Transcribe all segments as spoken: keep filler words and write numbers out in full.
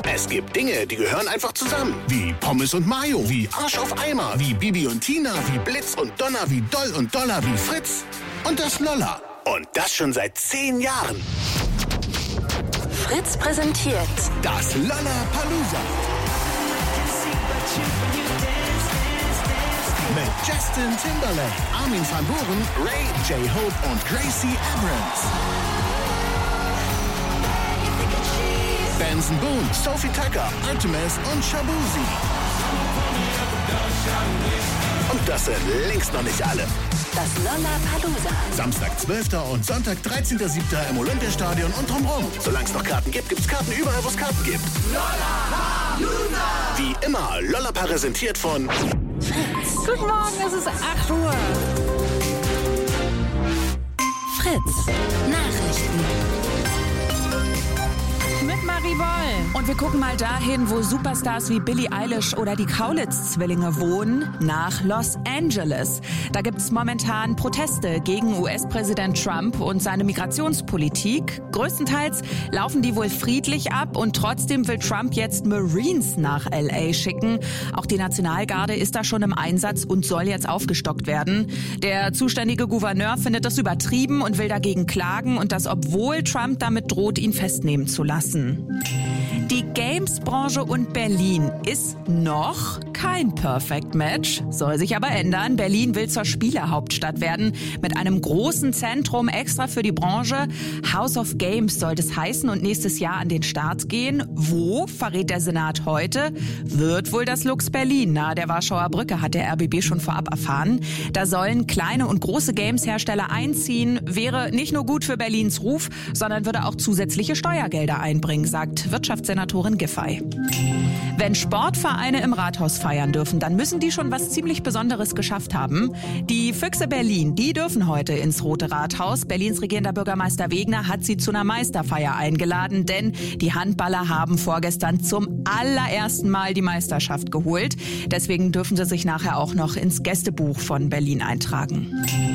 Es gibt Dinge, die gehören einfach zusammen. Wie Pommes und Mayo, wie Arsch auf Eimer, wie Bibi und Tina, wie Blitz und Donner, wie Doll und Dollar, wie Fritz und das Lolla. Und das schon seit zehn Jahren. Fritz präsentiert das Lollapalooza. Mit Justin Timberlake, Armin van Buuren, Ray, J-Hope und Gracie Abrams. Benson Boone, Sophie Tucker, Artemis und Shabuzi. Und das sind längst noch nicht alle. das Lollapalooza. Samstag, zwölfter und Sonntag, dreizehnter siebter im Olympiastadion und drumherum. Solange es noch Karten gibt, gibt's Karten überall, wo es Karten gibt. Lollapalooza! Wie immer, Lollapa präsentiert von Fritz. Guten Morgen, es ist acht Uhr. Fritz. Nachrichten. Mit Marie Boll. Und wir gucken mal dahin, wo Superstars wie Billie Eilish oder die Kaulitz-Zwillinge wohnen, nach Los Angeles. Da gibt es momentan Proteste gegen U S-Präsident Trump und seine Migrationspolitik. Größtenteils laufen die wohl friedlich ab und trotzdem will Trump jetzt Marines nach L A schicken. Auch die Nationalgarde ist da schon im Einsatz und soll jetzt aufgestockt werden. Der zuständige Gouverneur findet das übertrieben und will dagegen klagen und das, obwohl Trump damit droht, ihn festnehmen zu lassen. Die Games-Branche und Berlin ist noch kein Perfect Match, soll sich aber ändern. Berlin will zur Spielehauptstadt werden mit einem großen Zentrum extra für die Branche. House of Games soll das heißen und nächstes Jahr an den Start gehen. Wo, verrät der Senat heute, wird wohl das Lux Berlin nahe der Warschauer Brücke, hat der R B B schon vorab erfahren. Da sollen kleine und große Games-Hersteller einziehen. Wäre nicht nur gut für Berlins Ruf, sondern würde auch zusätzliche Steuergelder einbringen, sagt Wirtschaftssenatorin Giffey. Wenn Sportvereine im Rathaus feiern dürfen, dann müssen die schon was ziemlich Besonderes geschafft haben. Die Füchse Berlin, die dürfen heute ins Rote Rathaus. Berlins regierender Bürgermeister Wegner hat sie zu einer Meisterfeier eingeladen, denn die Handballer haben vorgestern zum allerersten Mal die Meisterschaft geholt. Deswegen dürfen sie sich nachher auch noch ins Gästebuch von Berlin eintragen.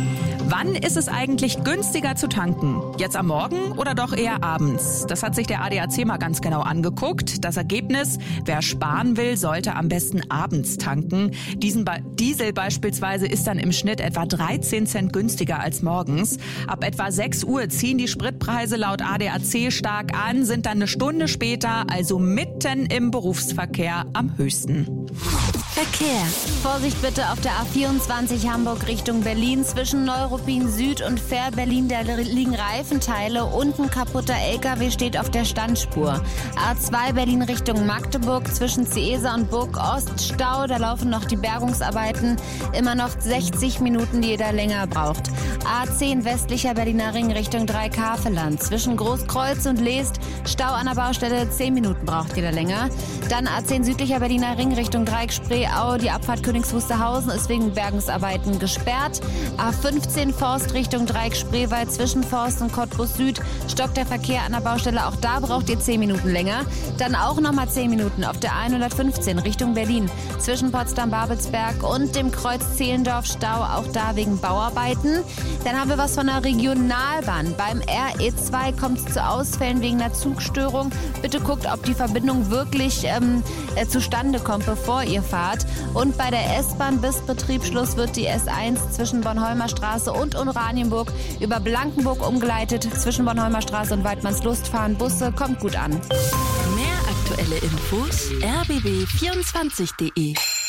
Wann ist es eigentlich günstiger zu tanken? Jetzt am Morgen oder doch eher abends? Das hat sich der A D A C mal ganz genau angeguckt. Das Ergebnis, wer sparen will, sollte am besten abends tanken. Diesen ba- Diesel beispielsweise ist dann im Schnitt etwa dreizehn Cent günstiger als morgens. Ab etwa sechs Uhr ziehen die Spritpreise laut A D A C stark an, sind dann eine Stunde später, also mitten im Berufsverkehr, am höchsten. Verkehr. Vorsicht bitte auf der A vierundzwanzig Hamburg Richtung Berlin. Zwischen Neuruppin Süd und Fähr Berlin, da liegen Reifenteile und ein kaputter L K W steht auf der Standspur. A zwei Berlin Richtung Magdeburg, zwischen Ciesa und Burg Ost Stau, da laufen noch die Bergungsarbeiten. Immer noch sechzig Minuten, die ihr da länger braucht. A zehn westlicher Berliner Ring Richtung Dreikafeland. Zwischen Großkreuz und Leest Stau an der Baustelle, zehn Minuten braucht ihr da länger. Dann A zehn südlicher Berliner Ring Richtung Dreieck-Spreeau. Die Abfahrt Königs Wusterhausen ist wegen Bergungsarbeiten gesperrt. A fünfzehn Forst Richtung Dreieck-Spreewald zwischen Forst und Cottbus Süd stockt der Verkehr an der Baustelle. Auch da braucht ihr zehn Minuten länger. Dann auch nochmal zehn Minuten auf der hundertfünfzehn Richtung Berlin. Zwischen Potsdam-Babelsberg und dem Kreuz Zehlendorf Stau. Auch da wegen Bauarbeiten. Dann haben wir was von der Regionalbahn. Beim R E zwei kommt es zu Ausfällen wegen einer Zugstörung. Bitte guckt, ob die Verbindung wirklich ähm, äh, zustande kommt, bevor ihr fahrt. Und bei der S-Bahn bis Betriebsschluss wird die S eins zwischen Bornholmer Straße und Oranienburg über Blankenburg umgeleitet. Zwischen Bornholmer Straße und Weidmannslust fahren Busse. Kommt gut an. Mehr aktuelle Infos r b b vierundzwanzig punkt de.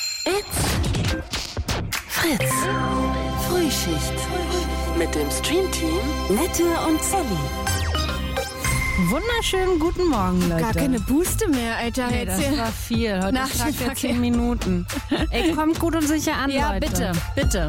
It's Fritz. Frühschicht. Mit dem Streamteam Nette und Sally. Wunderschönen guten Morgen, Leute. Gar keine Puste mehr, Alter. Nee, das war viel. Heute Nach ist Tag dem der Verkehr. zehn Minuten. Ey, kommt gut und sicher an, Ja, Leute. bitte, bitte.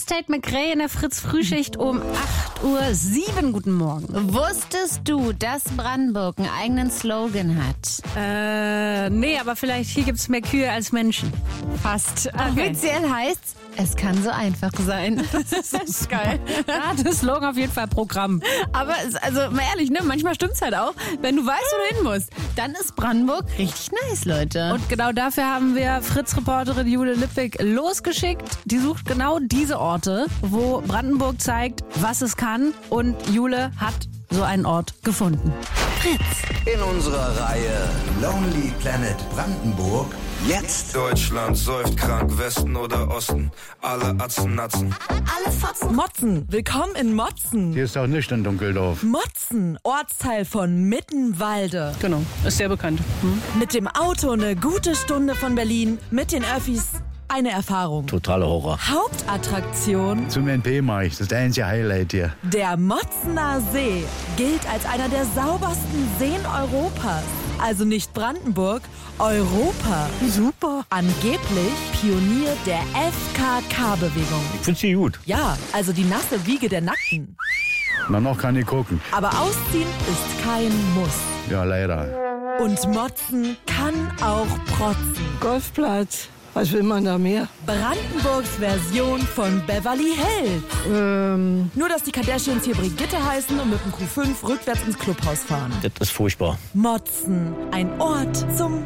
ist Tate McRae in der Fritz-Frühschicht um acht Uhr sieben. Guten Morgen. Wusstest du, dass Brandenburg einen eigenen Slogan hat? Äh, nee, aber vielleicht hier gibt's mehr Kühe als Menschen. Fast. Okay. Offiziell heißt's, es kann so einfach sein. Das ist geil. Ja, das Slogan auf jeden Fall Programm. Aber es- also mal ehrlich, ne, manchmal stimmt's halt auch. Wenn du weißt, wo du hin musst, dann ist Brandenburg richtig nice, Leute. Und genau dafür haben wir Fritz-Reporterin Jule Lippig losgeschickt. Die sucht genau diese Orte, wo Brandenburg zeigt, was es kann. Und Jule hat so einen Ort gefunden. In unserer Reihe Lonely Planet Brandenburg. Jetzt Deutschland säuft krank, Westen oder Osten, alle Atzen, Natzen. Motzen, willkommen in Motzen. Hier ist auch nicht in Dunkeldorf. Motzen, Ortsteil von Mittenwalde. Genau, ist sehr bekannt. Hm? Mit dem Auto eine gute Stunde von Berlin, mit den Öffis eine Erfahrung. Totaler Horror. Hauptattraktion, Zum N P-Markt, das ist der einzige Highlight hier. der Motzener See, gilt als einer der saubersten Seen Europas. Also nicht Brandenburg, Europa. Super. Angeblich Pionier der F K K-Bewegung. Ich finde sie gut. Ja, also die nasse Wiege der Nackten. Na, noch kann ich gucken. Aber ausziehen ist kein Muss. Ja, leider. Und Motzen kann auch protzen. Golfplatz. Was will man da mehr? Brandenburgs Version von Beverly Hills. Ähm, Nur, dass die Kardashians hier Brigitte heißen und mit dem Q fünf rückwärts ins Clubhaus fahren. Das ist furchtbar. Motzen, ein Ort zum...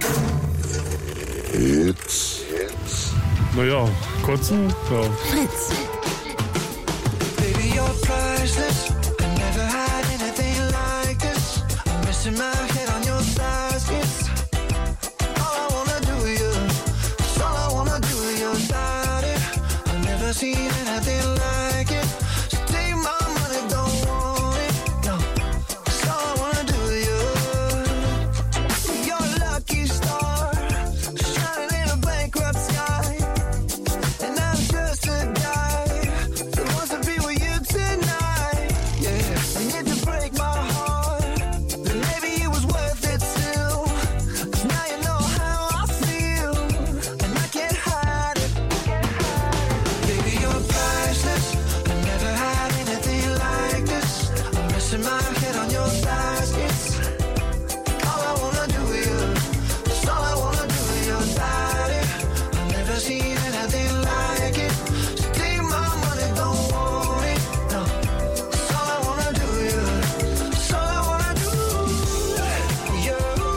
Naja, kotzen, ja. Fritz. Baby, you're priceless. I never had anything like this. I'm missing my head on your thighs. It's all I wanna do with you. It's all I wanna do with your body. I've never seen anything like it. So take my money, don't want it. No, it's all I wanna do with you. You're a lucky star, shining in a bankrupt sky. And I'm just a guy that wants to be with you tonight. Yeah, and if you break my heart, then maybe it was worth it still. 'Cause now you know how I feel, and I can't hide it. Baby, you're priceless. I never had anything like this. I'm resting my head on your thighs. It's all I wanna do with you. It's all I wanna do with your body. I've never seen anything like it. So take my money, don't want it. No, it's all I wanna do with you. It's all I wanna do. You,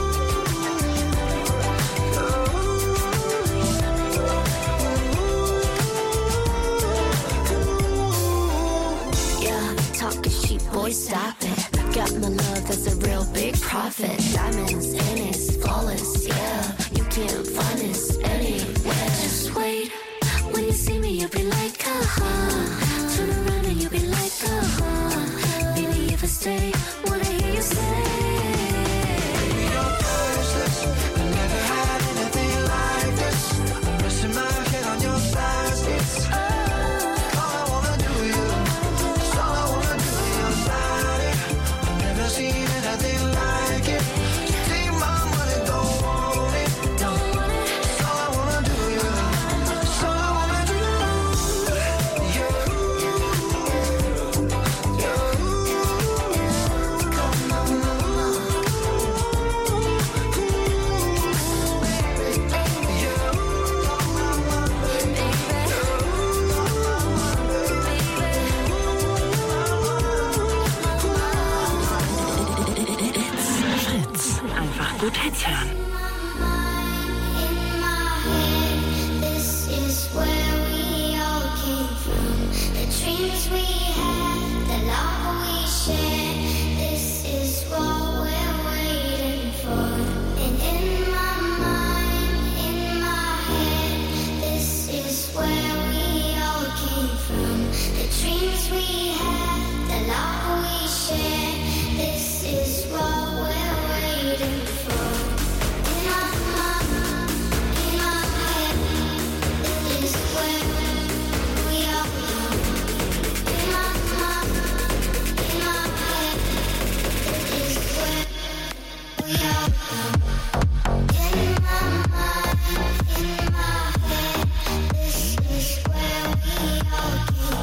Yeah, talking cheap, boy, stop it. Got my love, that's a real big profit. Diamonds in it's flawless, yeah. You can't find this anywhere. Just wait, when you see me, you'll be like, uh-huh. Turn around and you'll be like, uh-huh. Baby, if I stay, wanna hear you say. you're priceless. I never had anything like this. I'm resting my head on your thighs. It's all I wanna do with you. It's all I wanna do with your body. I've never seen anything like it. So take my money, don't want it. Don't want it. It's all I wanna do with you. It's all I wanna do. You, Fritz. Einfach gut Hits hören. This is where we all came from. The dreams we had, the love we shared. This is what we're waiting for. And in my mind, in my head, this is where we all came from. The dreams we had, the love we shared. This is what we're waiting for. In my mind, in my head, this is where we all come. In my mind, in my head, this is where we all come. In my mind, in my head, this is where we all came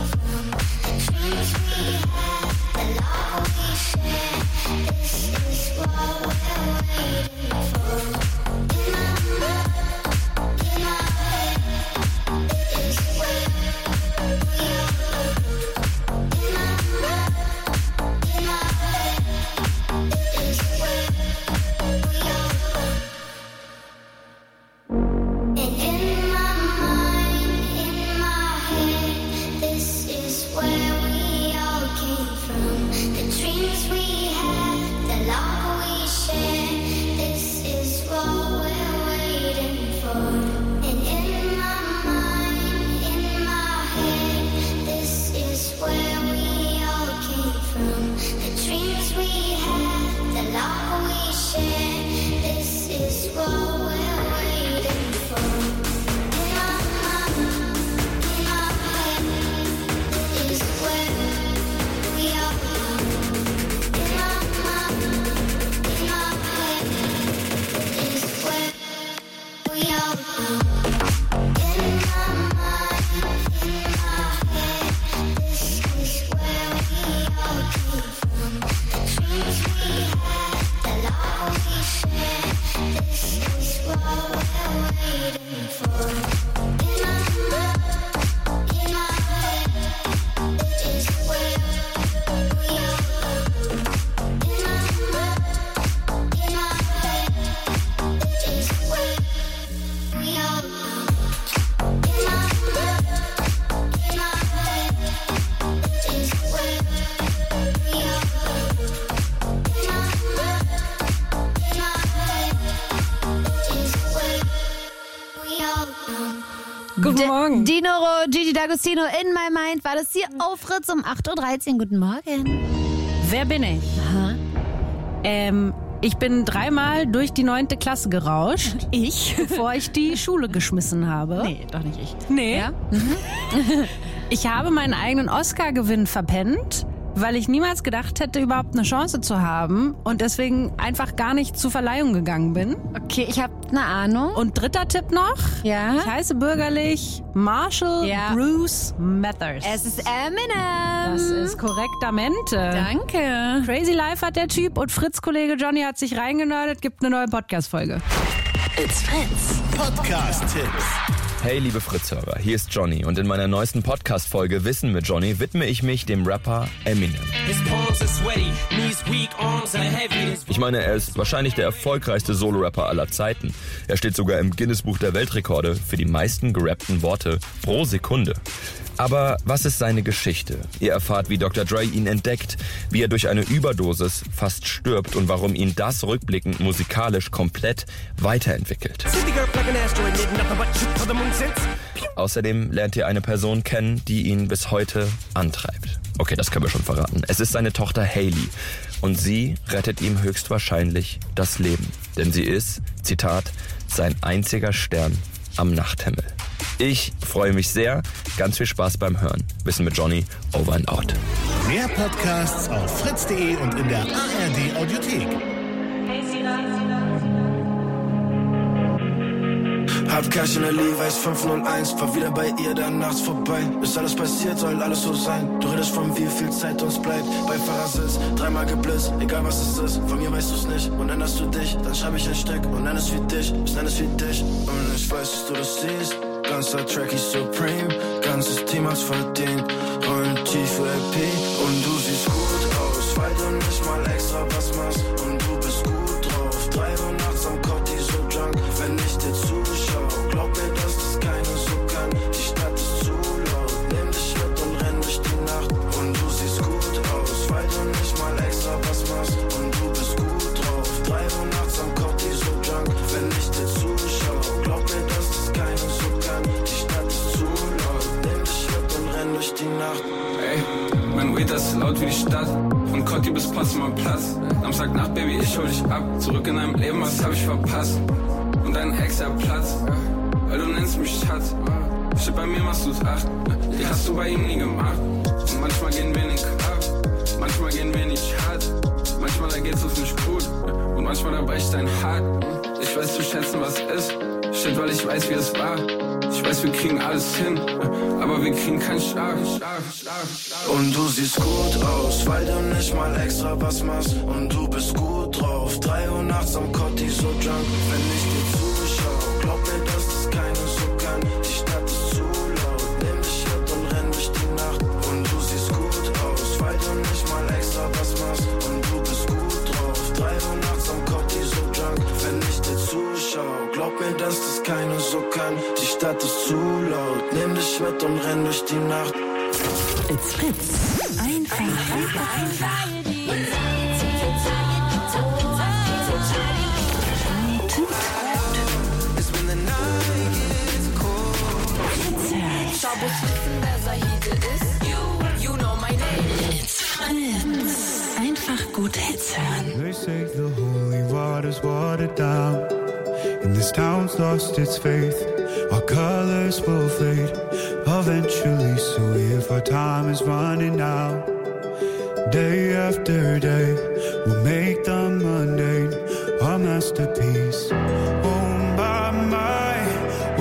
Guten Morgen. Dinoro, Gigi D'Agostino, In My Mind war das hier auf Fritz um acht Uhr dreizehn. Guten Morgen. Wer bin ich? Aha. Ähm, ich bin dreimal durch die neunte Klasse gerauscht. Ich? Bevor ich die Schule geschmissen habe. Nee, doch nicht ich. Nee. Ja? Ich habe meinen eigenen Oscar-Gewinn verpennt, weil ich niemals gedacht hätte, überhaupt eine Chance zu haben und deswegen einfach gar nicht zur Verleihung gegangen bin. Okay, ich habe eine Ahnung. Und dritter Tipp noch. Ja? Ich heiße bürgerlich Marshall Ja. Bruce Mathers. Es ist Eminem. Das ist korrektamente. Danke. Crazy Life hat der Typ und Fritz-Kollege Johnny hat sich reingenördet, gibt eine neue Podcast-Folge. It's Fritz. Podcast-Tipps. Hey liebe Fritz-Hörer, hier ist Johnny und in meiner neuesten Podcast-Folge Wissen mit Johnny widme ich mich dem Rapper Eminem. Ich meine, er ist wahrscheinlich der erfolgreichste Solo-Rapper aller Zeiten. Er steht sogar im Guinness-Buch der Weltrekorde für die meisten gerappten Worte pro Sekunde. Aber was ist seine Geschichte? Ihr erfahrt, wie Doktor Dre ihn entdeckt, wie er durch eine Überdosis fast stirbt und warum ihn das rückblickend musikalisch komplett weiterentwickelt. Außerdem lernt ihr eine Person kennen, die ihn bis heute antreibt. Okay, das können wir schon verraten. Es ist seine Tochter Hailey und sie rettet ihm höchstwahrscheinlich das Leben. Denn sie ist, Zitat, sein einziger Stern am Nachthimmel. Ich freue mich sehr. Ganz viel Spaß beim Hören. Wissen mit Johnny, over and out. Mehr Podcasts auf fritz punkt de und in der A R D Audiothek. Hab Cash in der Levi's fünf null eins, fahr wieder bei ihr dann nachts vorbei. Bis alles passiert, soll alles so sein. Du redest von wie viel Zeit uns bleibt. Bei Fahrersitz, dreimal geblitzt, egal was es ist. Von mir weißt du's nicht und änderst du dich. Dann schreib ich ein Stück und nenn es wie dich, ich nenn es wie dich. Und ich weiß, dass du das siehst. Ganzer Track ist Supreme, ganzes Team hat's verdient. Rollen tief für L P und du siehst gut aus, weil du nicht mal extra was machst. Und du bist gut drauf, drei Uhr nachts am Cotti so drunk, wenn ich dir zuschau. Glaub mir, dass das keiner so kann, die Stadt ist zu laut. Nimm dich mit und renn durch die Nacht. Und du siehst gut aus, weil du nicht mal extra was machst. Und du bist gut drauf, drei Uhr nachts am Cotti so drunk, wenn ich dir zuschau. Glaub mir, dass das keiner so kann, die Stadt ist zu laut. Nimm dich mit und renn durch die Nacht. Ey, mein Weed ist laut wie die Stadt. Von Cotti bis Potsdamer Platz. Samstagnacht, Baby, ich hol dich ab. Zurück in deinem Leben, was hab ich verpasst? Und dein Ex hat Platz, weil du nennst mich Schatz. Shit, bei mir machst du's acht. Die hast du bei ihm nie gemacht. Und manchmal gehen wir nicht ab. Manchmal gehen wir nicht hart. Manchmal da geht's uns nicht gut. Und manchmal da bricht dein Hart. Ich weiß zu schätzen, was ist. Shit, weil ich weiß, wie es war. Ich weiß, wir kriegen alles hin, aber wir kriegen keinen Schlaf. Und du siehst gut aus, weil du nicht mal extra was machst. Und du bist gut drauf, drei Uhr nachts am Cotti so drunk, wenn ich dir zuschau. Glaub mir, dass das keiner so kann, die Stadt ist zu laut. Nimm dich mit und renn durch die Nacht. Und du siehst gut aus, weil du nicht mal extra was machst. Und du bist gut drauf, drei Uhr nachts am Cotti so drunk, wenn ich dir zuschau. Glaub mir, dass das keiner so kann, die Stadt ist zu laut. Nimm dich mit und renn durch die Nacht. It's Fritz. Einfach, einfach, einfach. It's Fritz. Einfach gut Hits hören. They say the holy water's watered down, and this town's lost its faith. Our colors will fade eventually, so if our time is running out, day after day, we'll make the mundane our masterpiece. Oh my, my,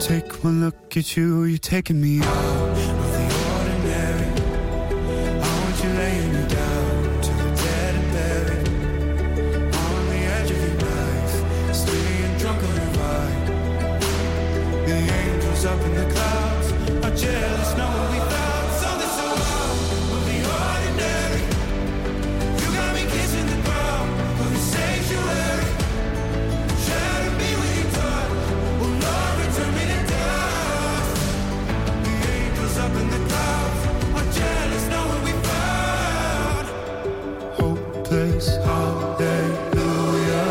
take one look at you, you're taking me out of the ordinary. I want you laying me down to the dead and buried. On the edge of your knife, staying drunk on the ride. The angels up in the clouds are jealous, know what we found. Something so out of the ordinary. You got me kissing the ground of the sanctuary. Shadow me with your touch. Oh Lord, return me to dust. The angels up in the clouds are jealous, know what we found. Hopeless hallelujah.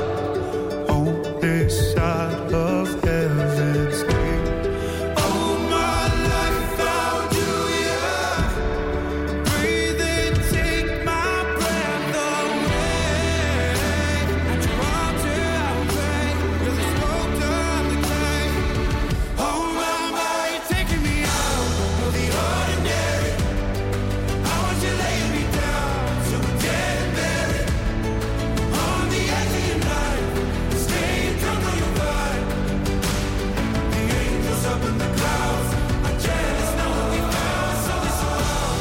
On this side of heaven's gate. Oh, my life found you here. Breathe in, take my breath away. At your arms here I will pray. You're the smoke of the clay. Oh, my, my, you're taking me out of the ordinary. I want you laying me down so we're dead and buried. On the edge of your night, staying drunk on your vibe. The angels up in the clouds are jealous, know what we found. Something so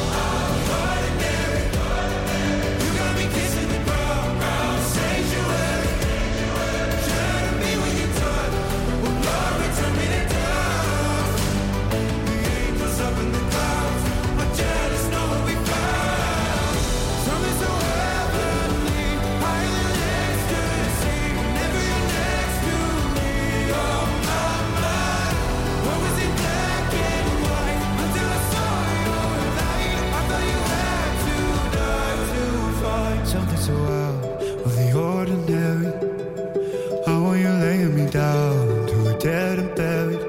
ordinary. You got me kissing the ground, sanctuary. Shadow me with your touch. Oh Lord, return me to dust. The angels up in the clouds are jealous, know what we found. Something so heavenly, higher than ecstasy. Whenever you're next to me, oh my mind. What was in black and white until I saw your light? I thought you had to die to find something so out of the ordinary. I want you laying me down to a dead and buried.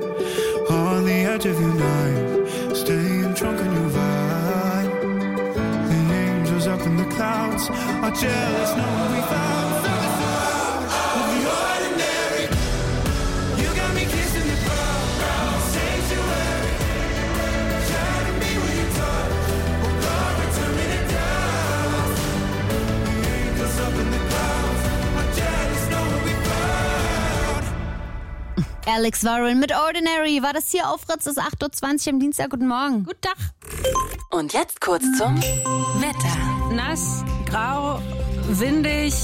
On the edge of your night, staying drunk on your vibe. The angels up in the clouds are jealous, know what we found. Something so out of the ordinary. You got me kissing the ground, sanctuary. Shadow me with your touch. Oh Lord, return me to dust. The angels up in the clouds are jealous, know what we found. Alex Warren mit Ordinary war das hier auf Fritz, es ist acht Uhr zwanzig am Dienstag. Guten Morgen. Guten Tag. Und jetzt kurz zum Wetter. Nass, grau, windig,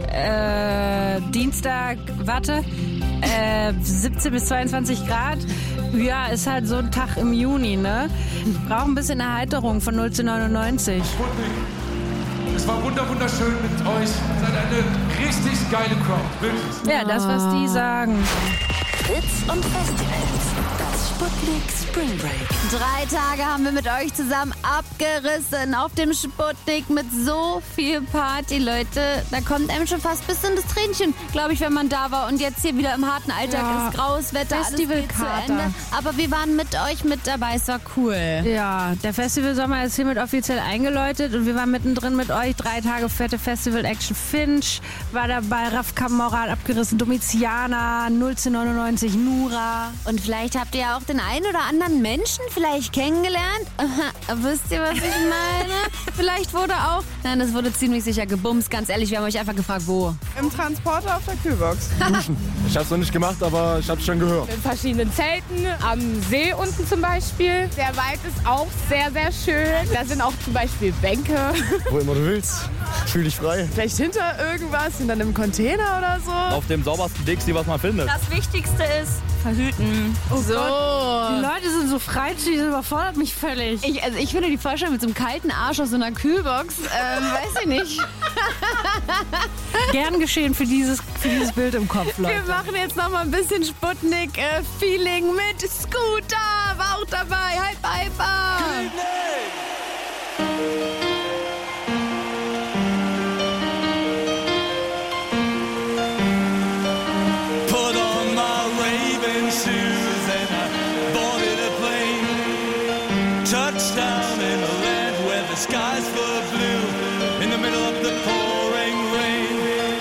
äh, Dienstag, warte, äh, siebzehn bis zweiundzwanzig Grad. Ja, ist halt so ein Tag im Juni, ne? Braucht ein bisschen Erheiterung von null zu neunundneunzig. Es war wunder wunderschön mit euch. Ihr seid eine richtig geile Crowd, wirklich. Ja, das, was die sagen. Fritz und Festivals. Das Sputnik Spring Break. Drei Tage haben wir mit euch zusammen abgerissen auf dem Sputnik mit so viel Party, Leute. Da kommt einem schon fast bis in das Tränchen, glaube ich, wenn man da war. Und jetzt hier wieder im harten Alltag Ja. ist graues Wetter, alles geht zu Festivalkater. Ende. Aber wir waren mit euch mit dabei, es war cool. Ja, der Festivalsommer ist hiermit offiziell eingeläutet und wir waren mittendrin mit euch. Drei Tage fette Festival-Action. Finch war dabei, Raf Camorra hat abgerissen, Domiziana, null zu neunundneunzig, Nura. Und vielleicht habt ihr ja auch den einen oder anderen Menschen vielleicht kennengelernt. Aha, wisst ihr, was ich meine? Vielleicht wurde auch... Nein, das wurde ziemlich sicher gebumst. Ganz ehrlich, wir haben euch einfach gefragt, wo. Im Transporter auf der Kühlbox. Duschen. Ich hab's noch nicht gemacht, aber ich hab's schon gehört. In verschiedenen Zelten, am See unten zum Beispiel. Der Wald ist auch sehr, sehr schön. Da sind auch zum Beispiel Bänke. Wo immer du willst. Fühl dich frei. Vielleicht hinter irgendwas, in einem Container oder so. Auf dem saubersten Dixie, was man findet. Das Wichtigste ist verhüten. Oh so. Gott, die Leute sind so freizügig, das überfordert mich völlig. Ich, also ich finde die Vorstellung mit so einem kalten Arsch aus so einer Kühlbox, ähm, weiß ich nicht. Gern geschehen für dieses, für dieses Bild im Kopf, Leute. Wir machen jetzt noch mal ein bisschen Sputnik-Feeling mit Scooter. War auch dabei. Hyper, hyper. Put on my Raven shoes and I boarded a plane. Touchdown in a land where the skies were blue. In the middle of the pouring rain.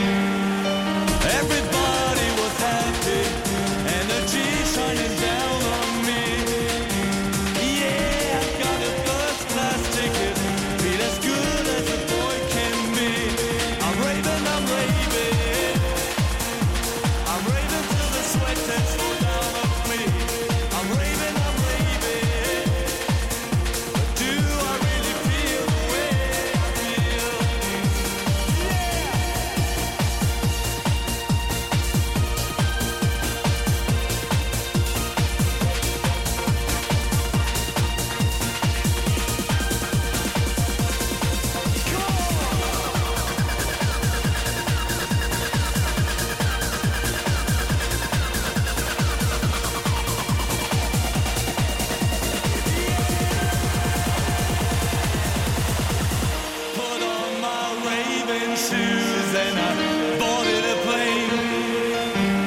Everybody was happy. Energy shining down on me. Yeah, I got a first class ticket. Beat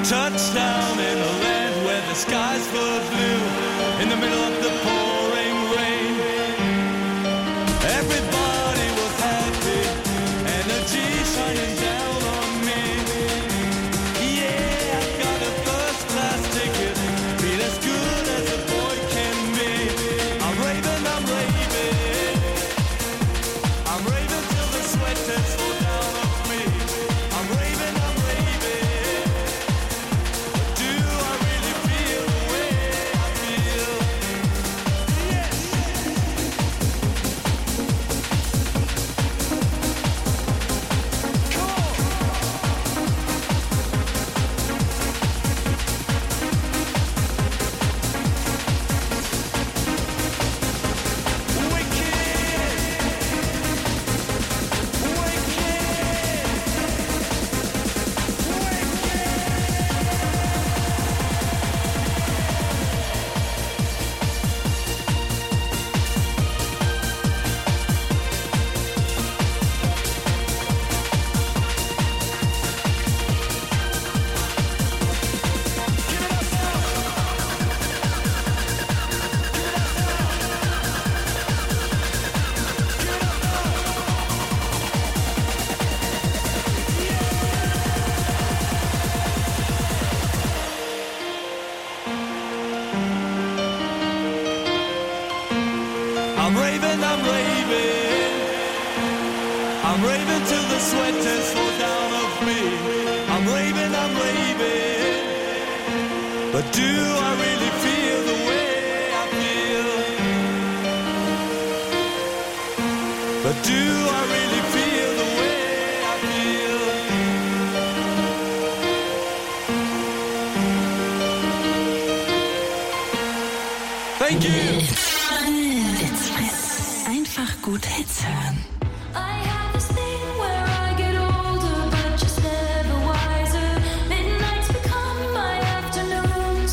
Touchdown in a land where the skies were blue, in the middle of the pouring rain. Everybody was happy, energy shining down on me. Yeah, I got a first class ticket, feel as good as a boy can be. I'm raving, I'm raving, I'm raving till the sweat has fall down on me. I'm raving, I'm raving. I'm raving, I'm raving, I'm raving till the sweat has fall down off me. I'm raving, I'm raving, but do I really feel the way I feel? But do I really feel the way I feel? Thank you. Einfach gut Hits hören. I have this thing where I get older, but just never wiser. Midnights become my afternoons.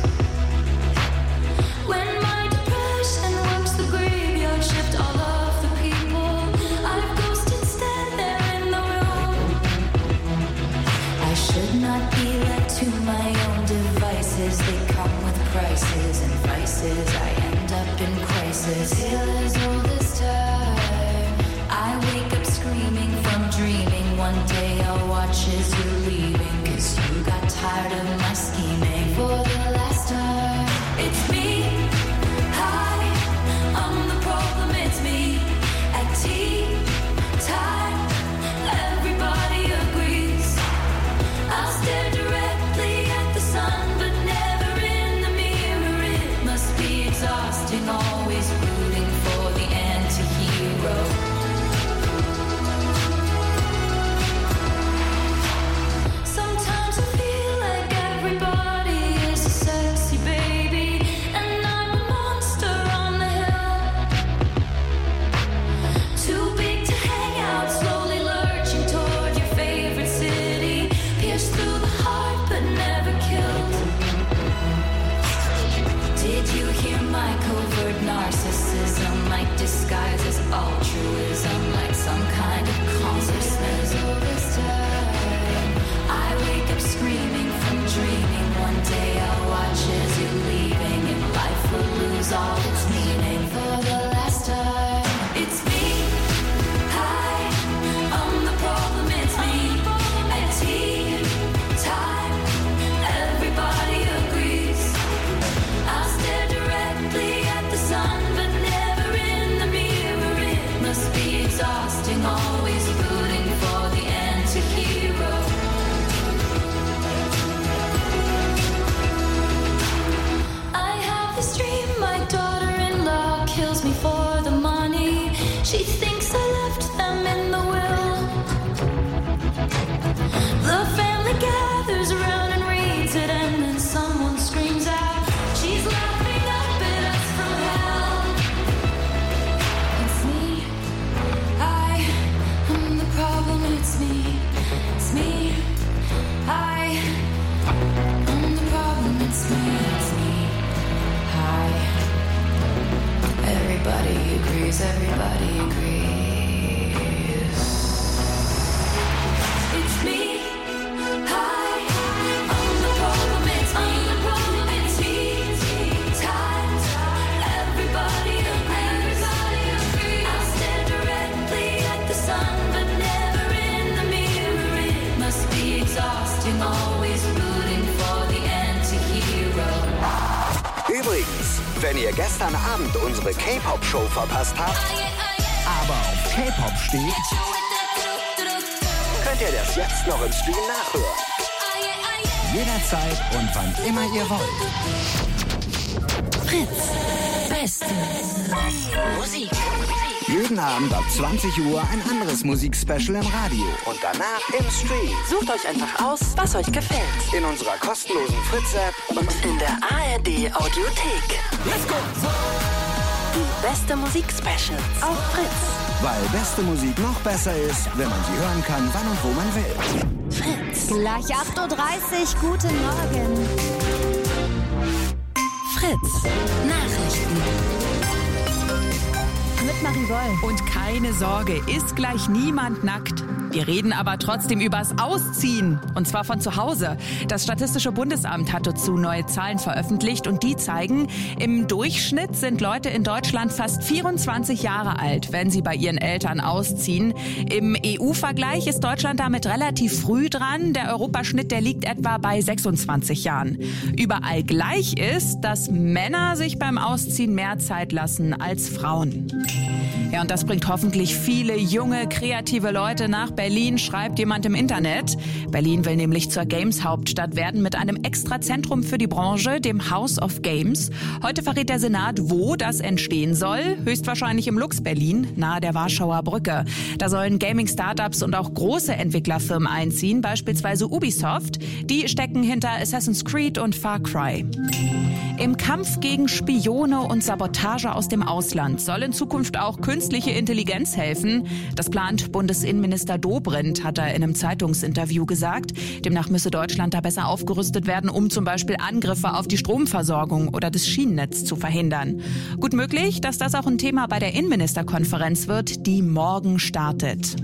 When my depression works the graveyard shift, all of the people I've ghosted stand there in the room. I should not be left to my own devices. They come with prices and vices. I end up in crisis. Till as old as time, I wake up screaming from dreaming. One day I'll watch as you're leaving, 'cause you got tired of my scheming. For the last time, it's me. Hi, I'm the problem, it's me. At tea time, everybody agrees. I'll stare directly at the sun, but never in the mirror. It must be exhausting, always rooting for the anti-hero. Sometimes I feel like everybody is a sexy baby, and I'm a monster on the hill. Too big to hang out, slowly lurching toward your favorite city. Pierced through the heart, but never killed. Did you hear my covert narcissism? Like disguise as altruism, like some kind of consciousness. All this time, I wake up screaming from dreaming. One day I'll watch as you're leaving, and life will lose all its meaning. For the last time, it's me. Hi, I'm the problem, it's me. At tea time, everybody agrees. I'll stare directly at the sun, but never in the mirror. It must be exhausting, always rooting for the anti-hero. I have this dream, my daughter-in-law kills me for the money. She thinks I left them in the will. The family gathers around and reads it, and then someone screams out, she's laughing up at us from hell. It's me. I am the problem, it's me. It's me. I am the problem, it's me. It's me. Hi. Everybody agrees, everybody agrees. It's me. Hi. I'm the Wenn ihr gestern Abend unsere K-Pop-Show verpasst habt, aber auf K-Pop steht, könnt ihr das jetzt noch im Stream nachhören. Jederzeit und wann immer ihr wollt. Fritz. Beste Musik. Jeden Abend ab zwanzig Uhr ein anderes Musikspecial im Radio und danach im Stream. Sucht euch einfach aus, was euch gefällt. In unserer kostenlosen Fritz-App und in der A R D-Audiothek. Let's go! Die beste Musik-Specials auf Fritz. Weil beste Musik noch besser ist, wenn man sie hören kann, wann und wo man will. Fritz. Gleich acht Uhr dreißig, guten Morgen. Fritz. Nachrichten. Mit Marie Boll. Und keine Sorge, ist gleich niemand nackt. Wir reden aber trotzdem übers Ausziehen. Und zwar von zu Hause. Das Statistische Bundesamt hat dazu neue Zahlen veröffentlicht. Und die zeigen, im Durchschnitt sind Leute in Deutschland fast vierundzwanzig Jahre alt, wenn sie bei ihren Eltern ausziehen. Im E U-Vergleich ist Deutschland damit relativ früh dran. Der Europaschnitt, der liegt etwa bei sechsundzwanzig Jahren. Überall gleich ist, dass Männer sich beim Ausziehen mehr Zeit lassen als Frauen. Ja, und das bringt hoffentlich viele junge, kreative Leute nach Berlin, schreibt jemand im Internet. Berlin will nämlich zur Games-Hauptstadt werden mit einem extra Zentrum für die Branche, dem House of Games. Heute verrät der Senat, wo das entstehen soll. Höchstwahrscheinlich im Lux Berlin, nahe der Warschauer Brücke. Da sollen Gaming-Startups und auch große Entwicklerfirmen einziehen, beispielsweise Ubisoft. Die stecken hinter Assassin's Creed und Far Cry. Im Kampf gegen Spione und Sabotage aus dem Ausland soll in Zukunft auch künstliche Intelligenz helfen. Das plant Bundesinnenminister Dobrindt, hat er in einem Zeitungsinterview gesagt. Demnach müsse Deutschland da besser aufgerüstet werden, um zum Beispiel Angriffe auf die Stromversorgung oder das Schienennetz zu verhindern. Gut möglich, dass das auch ein Thema bei der Innenministerkonferenz wird, die morgen startet.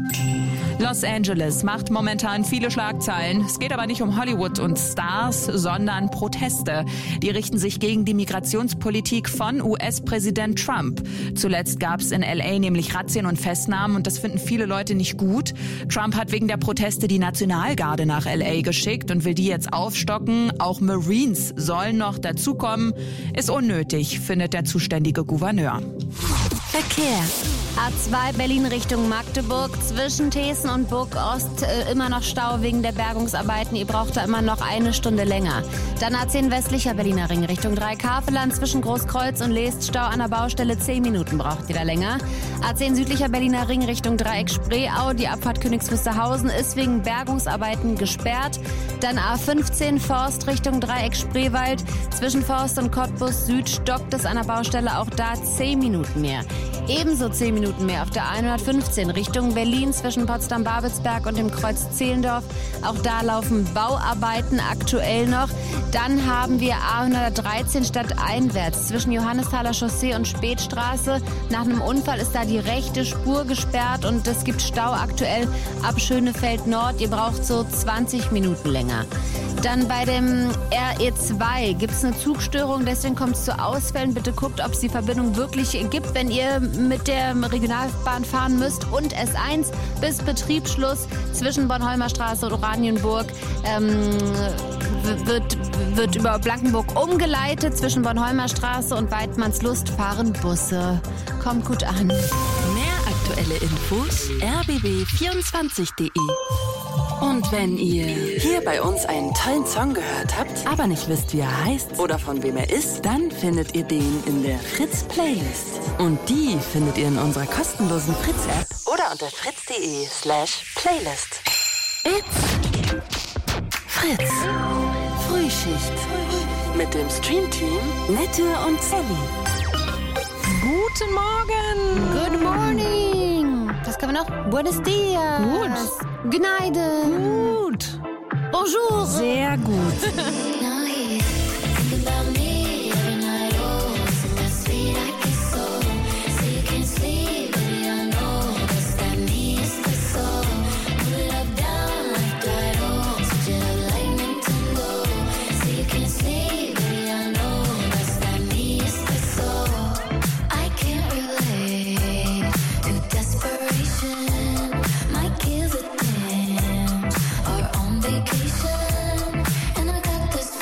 Los Angeles macht momentan viele Schlagzeilen. Es geht aber nicht um Hollywood und Stars, sondern Proteste. Die richten sich gegen die Migrationspolitik von U S-Präsident Trump. Zuletzt gab es in L A nämlich Razzien und Festnahmen und das finden viele Leute nicht gut. Trump hat wegen der Proteste die Nationalgarde nach L A geschickt und will die jetzt aufstocken. Auch Marines sollen noch dazukommen. Ist unnötig, findet der zuständige Gouverneur. Verkehr. A zwei Berlin Richtung Magdeburg, zwischen Thesen und Burg Ost äh, immer noch Stau wegen der Bergungsarbeiten. Ihr braucht da immer noch eine Stunde länger. Dann A zehn westlicher Berliner Ring Richtung Dreikaveland, zwischen Großkreuz und Leest Stau an der Baustelle. zehn Minuten braucht ihr da länger. A zehn südlicher Berliner Ring Richtung Dreieck Spreeau, die Abfahrt Königs Wusterhausen ist wegen Bergungsarbeiten gesperrt. Dann A fünfzehn Forst Richtung Dreieck Spreewald, zwischen Forst und Cottbus Süd stockt es an der Baustelle, auch da zehn Minuten mehr. Ebenso zehn Minuten mehr auf der hundertfünfzehn Richtung Berlin zwischen Potsdam-Babelsberg und dem Kreuz Zehlendorf. Auch da laufen Bauarbeiten aktuell noch. Dann haben wir A hundertdreizehn stadteinwärts zwischen Johannesthaler Chaussee und Spätstraße. Nach einem Unfall ist da die rechte Spur gesperrt und es gibt Stau aktuell ab Schönefeld Nord. Ihr braucht so zwanzig Minuten länger. Dann bei dem R E zwei gibt es eine Zugstörung, deswegen kommt es zu Ausfällen. Bitte guckt, ob es die Verbindung wirklich gibt, wenn ihr mit der Regionalbahn fahren müsst. Und S eins bis Betriebsschluss zwischen Bornholmer Straße und Oranienburg ähm, wird, wird über Blankenburg umgeleitet. Zwischen Bornholmer Straße und Weidmannslust fahren Busse. Kommt gut an. Mehr aktuelle Infos r b b vierundzwanzig punkt d e. Und wenn ihr hier bei uns einen tollen Song gehört habt, aber nicht wisst, wie er heißt oder von wem er ist, dann findet ihr den in der Fritz-Playlist. Und die findet ihr in unserer kostenlosen Fritz-App oder unter fritz.de slash playlist. It's Fritz. Frühschicht. Mit dem Streamteam Nette und Sally. Guten Morgen. Good morning. Was können wir noch? Buenos dias. Gut. Gneide. Gut. Bonjour. Sehr gut. Vacation, and I got this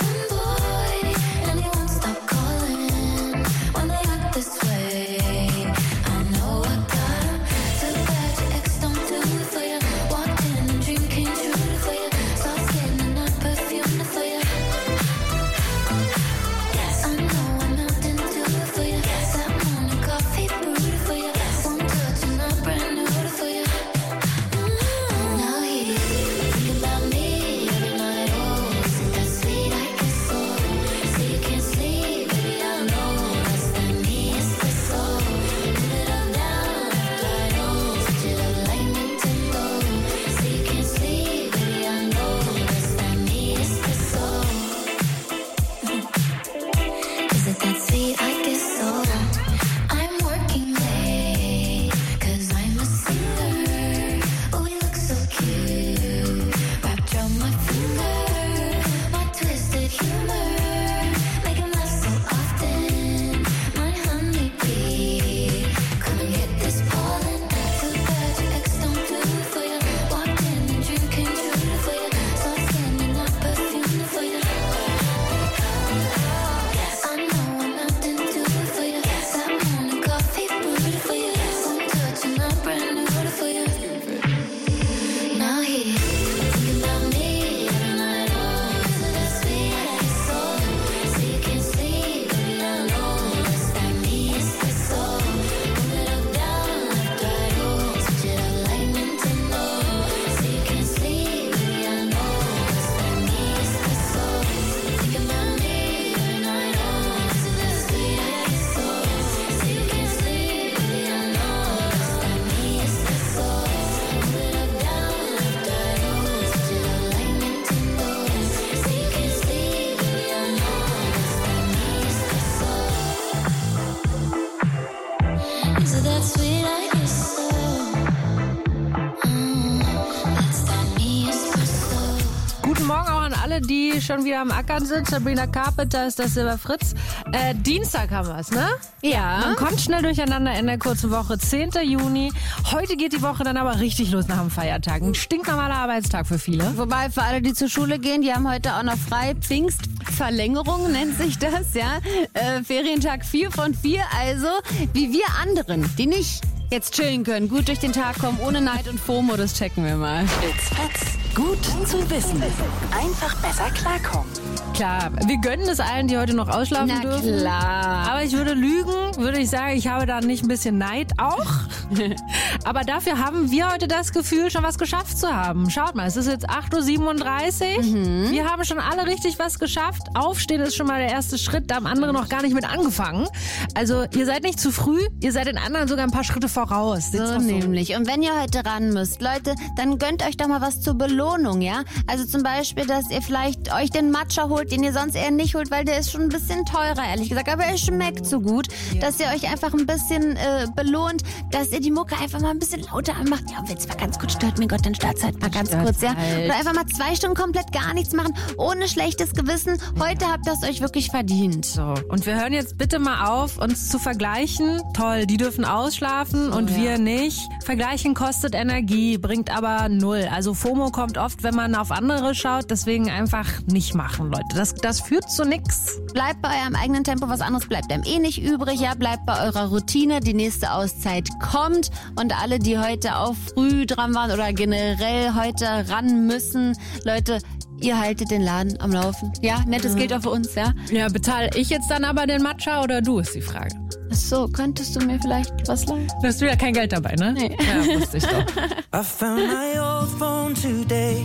alle, die schon wieder am Ackern sind. Sabrina Carpenter ist das Silber Fritz. Äh, Dienstag haben wir es, ne? Ja. Man kommt schnell durcheinander in der kurzen Woche. zehnten Juni. Heute geht die Woche dann aber richtig los nach dem Feiertag. Ein stinknormaler Arbeitstag für viele. Wobei für alle, die zur Schule gehen, die haben heute auch noch frei. Pfingstverlängerung nennt sich das, ja. Äh, Ferientag vier von vier. Also wie wir anderen, die nicht jetzt chillen können, gut durch den Tag kommen, ohne Neid und FOMO, das checken wir mal. It's Fetz. Gut zu wissen. Einfach besser klarkommen. Klar, wir gönnen es allen, die heute noch ausschlafen Na dürfen. klar. Aber ich würde lügen, würde ich sagen, ich habe da nicht ein bisschen Neid auch. Aber dafür haben wir heute das Gefühl, schon was geschafft zu haben. Schaut mal, es ist jetzt acht Uhr siebenunddreißig. Mhm. Wir haben schon alle richtig was geschafft. Aufstehen ist schon mal der erste Schritt, da haben andere noch gar nicht mit angefangen. Also ihr seid nicht zu früh, ihr seid den anderen sogar ein paar Schritte voraus. So nämlich. Und wenn ihr heute ran müsst, Leute, dann gönnt euch doch mal was zur Belohnung, ja? Also zum Beispiel, dass ihr vielleicht euch den Matcha holt, den ihr sonst eher nicht holt, weil der ist schon ein bisschen teurer, ehrlich gesagt. Aber er schmeckt so gut, ja, dass ihr euch einfach ein bisschen äh, belohnt, dass ihr die Mucke einfach mal ein bisschen lauter anmacht. Ja, und wenn es mal ganz kurz stört, mir Gott, dann stört halt mal ganz kurz, ja? Oder einfach mal zwei Stunden komplett gar nichts machen, ohne schlechtes Gewissen. Heute habt ihr es euch wirklich verdient. So, und wir hören jetzt bitte mal auf, uns zu vergleichen. Toll, die dürfen ausschlafen und Oh, ja. wir nicht. Vergleichen kostet Energie, bringt aber null. Also FOMO kommt oft, wenn man auf andere schaut. Deswegen einfach nicht machen, Leute. Das, das führt zu nix. Bleibt bei eurem eigenen Tempo, was anderes bleibt einem eh nicht übrig. Ja, bleibt bei eurer Routine. Die nächste Auszeit kommt. Und alle, die heute auch früh dran waren oder generell heute ran müssen, Leute, ihr haltet den Laden am Laufen. Ja, nettes gilt auch für uns, ja? Ja, bezahle ich jetzt dann aber den Matcha oder du, ist die Frage. Ach so, könntest du mir vielleicht was leihen? Da hast du ja kein Geld dabei, ne? Nee. Ja, wusste ich doch. I found my old phone today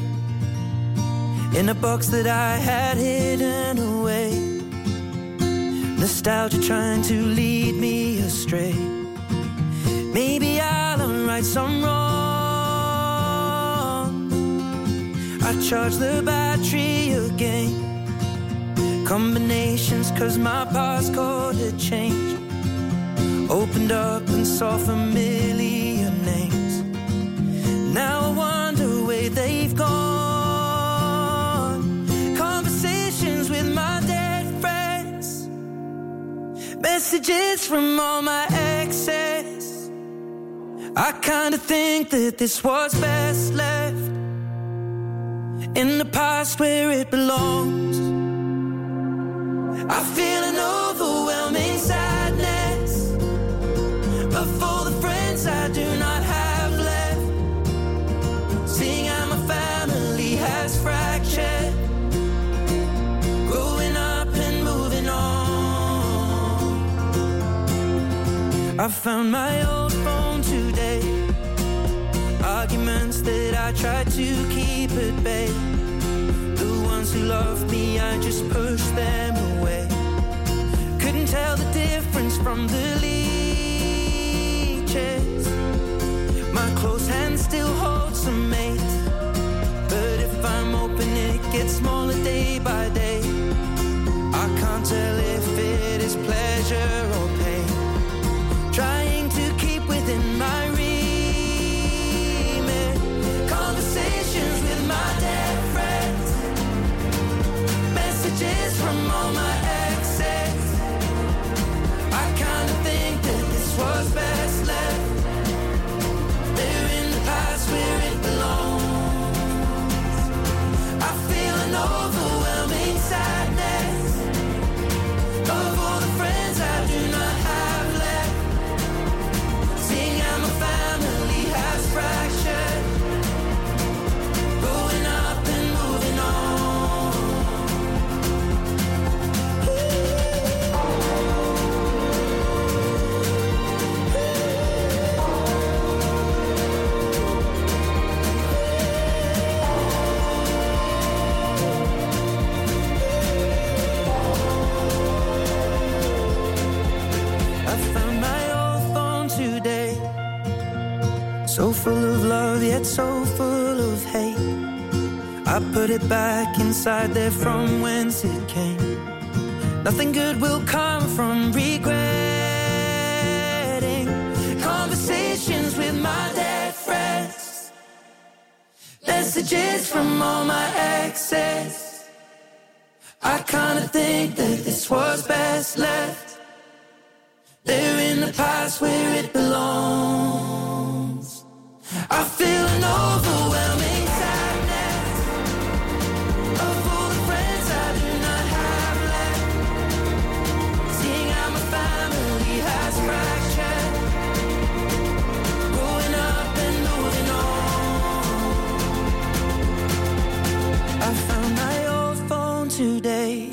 in a box that I had hidden away. Nostalgia trying to lead me astray. Maybe I'll unright some wrong. I charge the battery again. Combinations cause my passcode had changed. Opened up and saw familiar names. Now I wonder where they've gone. Conversations with my dead friends. Messages from all my exes. I kinda think that this was best left in the past where it belongs. I feel an overwhelming sadness, but for the friends I do not have left, seeing how my family has fractured, growing up and moving on. I found my old phone today, arguments that I tried to keep at bay. The ones who loved me, I just pushed them away. Couldn't tell the difference from the leeches. My close hand still holds some mate, but if I'm open it gets smaller day by day. I can't tell if it is pleasure or pain, trying to keep within my remit. Conversations with my dead friends, messages from all my exes. I kinda think that this was best left there in the past where it belongs. I feel an overwhelming sadness of all the friends I do not have left, seeing how my family has fractured, growing up and moving on. I found my old phone today, so full of love yet so full of hate. I put it back inside there from whence it came. Nothing good will come from regretting. Conversations with my dead friends, messages from all my exes. I kinda think that this was best left there in the past where it belongs. I feel an overwhelming sadness of all the friends I do not have left. Seeing how my family has fractured, growing up and moving on. I found my old phone today.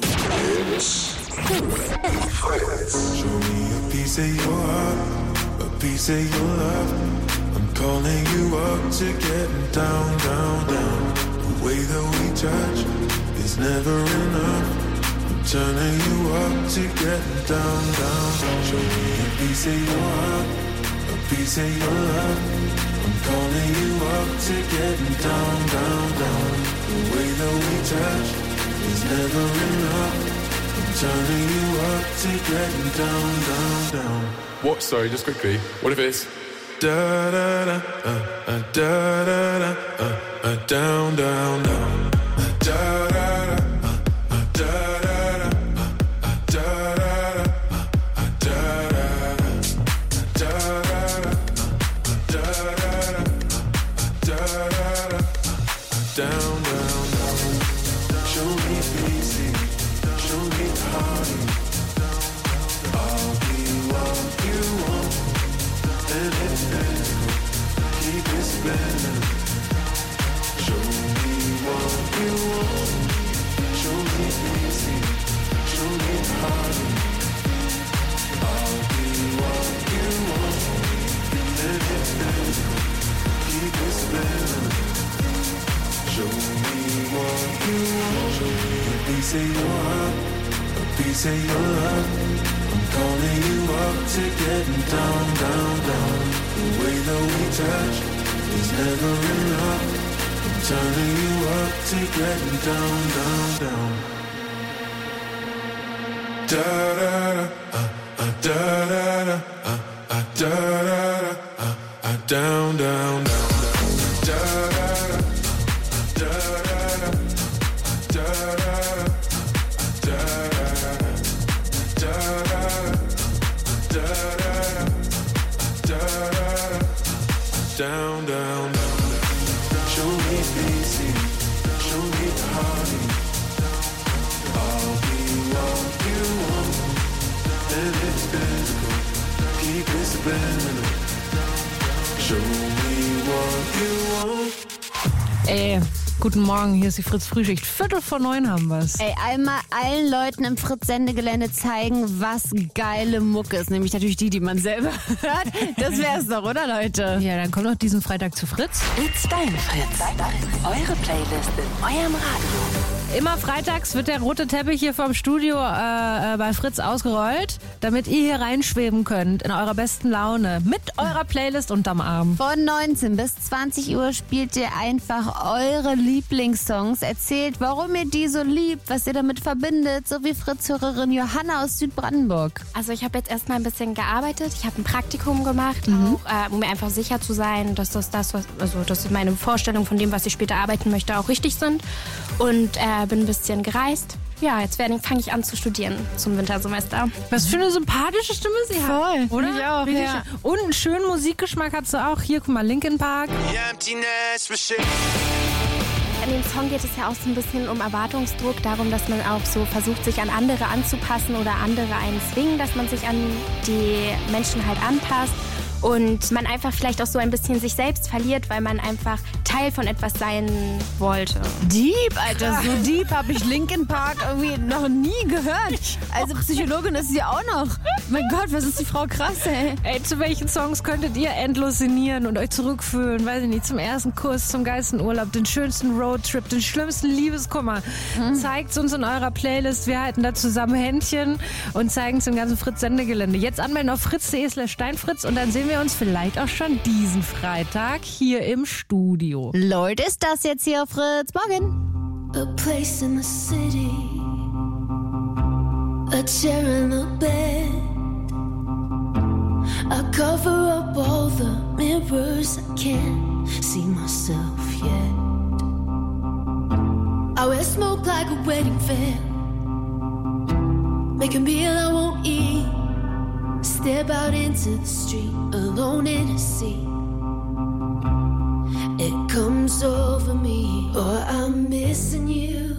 Show me a piece of your heart, a piece of your love. I'm calling you up to getting down, down, down. The way that we touch is never enough. I'm turning you up to getting down, down. Show me a piece of your heart, a piece of your love. I'm calling you up to getting down, down, down. The way that we touch is never enough. Turning you up to getting down, down, down. What? Sorry, just quickly. What if it's da da da uh, uh, da da da uh, uh, down, down, down. Uh, da da da uh, uh, da da da uh, uh, da da da uh, uh, da da da da da da da down, down, down. Show me easy. Show me harder. I'll be what you want, and it's physical. Keep it spinning. Show me what you want. Show me easy. Show me harder. I'll be what you want, and it's physical. Keep it spinning. Show me what you want. Show me a piece of your heart, a piece of your love. I'm calling you up to getting down, down, down. The way that we touch is never enough. I'm turning you up to getting down, down, down. Da da da, uh, uh, da da da, uh, uh, da da da, uh, uh, down, down, down, da da da, da da da. Down, down, down. Show me easy. Show me harder. I'll be what you want, and it's physical. Keep it spinning. Show me what you want. Ey, guten Morgen, hier ist die Fritz-Frühschicht. Viertel vor neun haben wir's. Ey, einmal allen Leuten im Fritz-Sendegelände zeigen, was geile Mucke ist. Nämlich natürlich die, die man selber hört. Das wär's doch, oder Leute? Ja, dann kommt noch diesen Freitag zu Fritz. It's dein Fritz. Eure Playlist in eurem Radio. Immer freitags wird der rote Teppich hier vom Studio äh, bei Fritz ausgerollt, damit ihr hier reinschweben könnt in eurer besten Laune mit eurer Playlist unterm Arm. Von neunzehn bis zwanzig Uhr spielt ihr einfach eure Lieblingssongs, erzählt, warum ihr die so liebt, was ihr damit verbindet, so wie Fritz-Hörerin Johanna aus Südbrandenburg. Also ich habe jetzt erstmal ein bisschen gearbeitet, ich habe ein Praktikum gemacht, Mhm. auch, äh, um mir einfach sicher zu sein, dass das, das was, also dass meine Vorstellungen von dem, was ich später arbeiten möchte, auch richtig sind. Und äh, bin ein bisschen gereist. Ja, jetzt fange ich an zu studieren zum Wintersemester. Was für eine sympathische Stimme sie hat. Voll, oder? ich auch, Richtig ja. schön. Und einen schönen Musikgeschmack hat sie auch. Hier, guck mal, Linkin Park. In dem Song geht es ja auch so ein bisschen um Erwartungsdruck, darum, dass man auch so versucht, sich an andere anzupassen oder andere einen zwingen, dass man sich an die Menschen halt anpasst. Und man einfach vielleicht auch so ein bisschen sich selbst verliert, weil man einfach Teil von etwas sein wollte. Deep, Alter, so deep habe ich Linkin Park irgendwie noch nie gehört. Also Psychologin ist sie auch noch. Mein Gott, was ist die Frau krass, ey. Ey, zu welchen Songs könntet ihr endlos sinnieren und euch zurückfühlen? Weiß ich nicht, zum ersten Kuss, zum geilsten Urlaub, den schönsten Roadtrip, den schlimmsten Liebeskummer. Mhm. Zeigt's uns in eurer Playlist. Wir halten da zusammen Händchen und zeigen es im ganzen Fritz-Sendegelände. Jetzt anmelden auf fritz.de slash steinfritz und dann sehen wir uns vielleicht auch schon diesen Freitag hier im Studio. Leute, ist das jetzt hier auf Fritz? Morgen. A place in the city, a chair in the bed. I cover up all the mirrors, I can't see myself yet. I wear smoke like a wedding veil, make a meal I won't eat. Step out into the street, alone in a sea. It comes over me, oh, I'm missing you.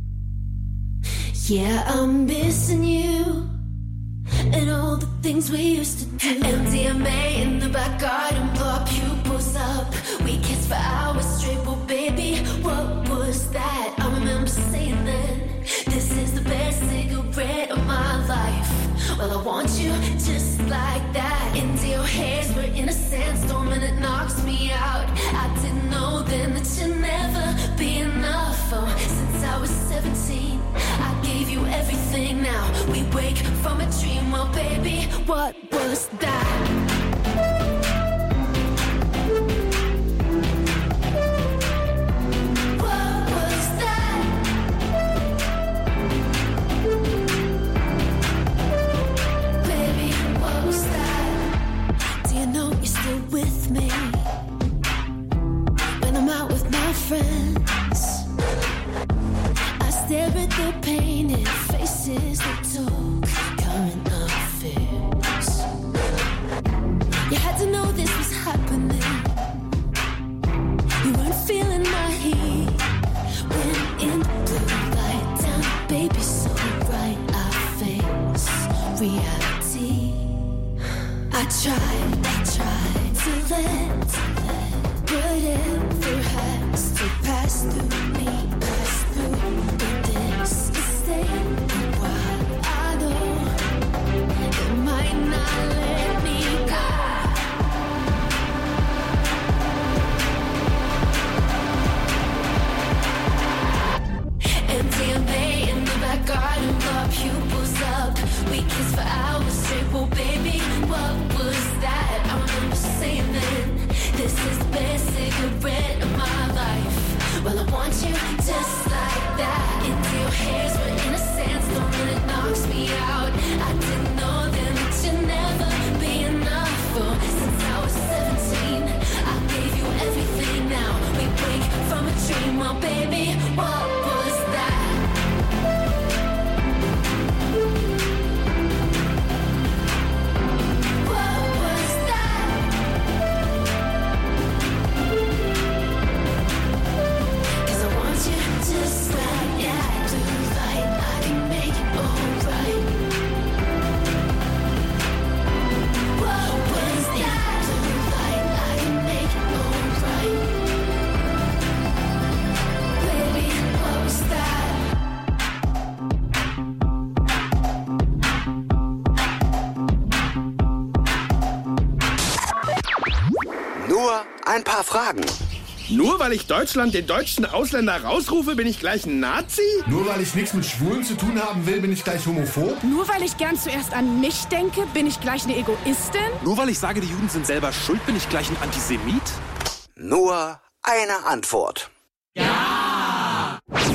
Yeah, I'm missing you. And all the things we used to do. M D M A in the back garden, blow pupils up. We kissed for hours straight, well baby, what was that? I remember saying then, this is the best cigarette of my life. Well, I want you just like that. Into your hairs, we're in a sandstorm and it knocks me out. I didn't know then that you'd never be enough. Oh, since I was seventeen, I gave you everything. Now we wake from a dream. Well, baby, what was that? With me when I'm out with my friends, I stare at the painted faces that took current affairs. You had to know this was happening. You weren't feeling my heat when in the blue light down, baby, so bright I face reality. I tried, I tried to let, to let, whatever has to pass through me, pass through. But this is staying a while. I know it might not let me go. M D M A in the back garden, blow pupils up. We kissed for hours straight, well baby, what was that? I remember saying then, this is the best cigarette of my life. Well, I want you just like that. Into your hairs, we're in a sandstorm and it knocks me out. I didn't know then that you'd never be enough. Oh, since I was seventeen, I gave you everything. Now we wake from a dream. Well, baby, what was that? Nur ein paar Fragen. Nur weil ich Deutschland den deutschen Ausländer rausrufe, bin ich gleich ein Nazi? Nur weil ich nichts mit Schwulen zu tun haben will, bin ich gleich homophob? Nur weil ich gern zuerst an mich denke, bin ich gleich eine Egoistin? Nur weil ich sage, die Juden sind selber schuld, bin ich gleich ein Antisemit? Nur eine Antwort. Ja!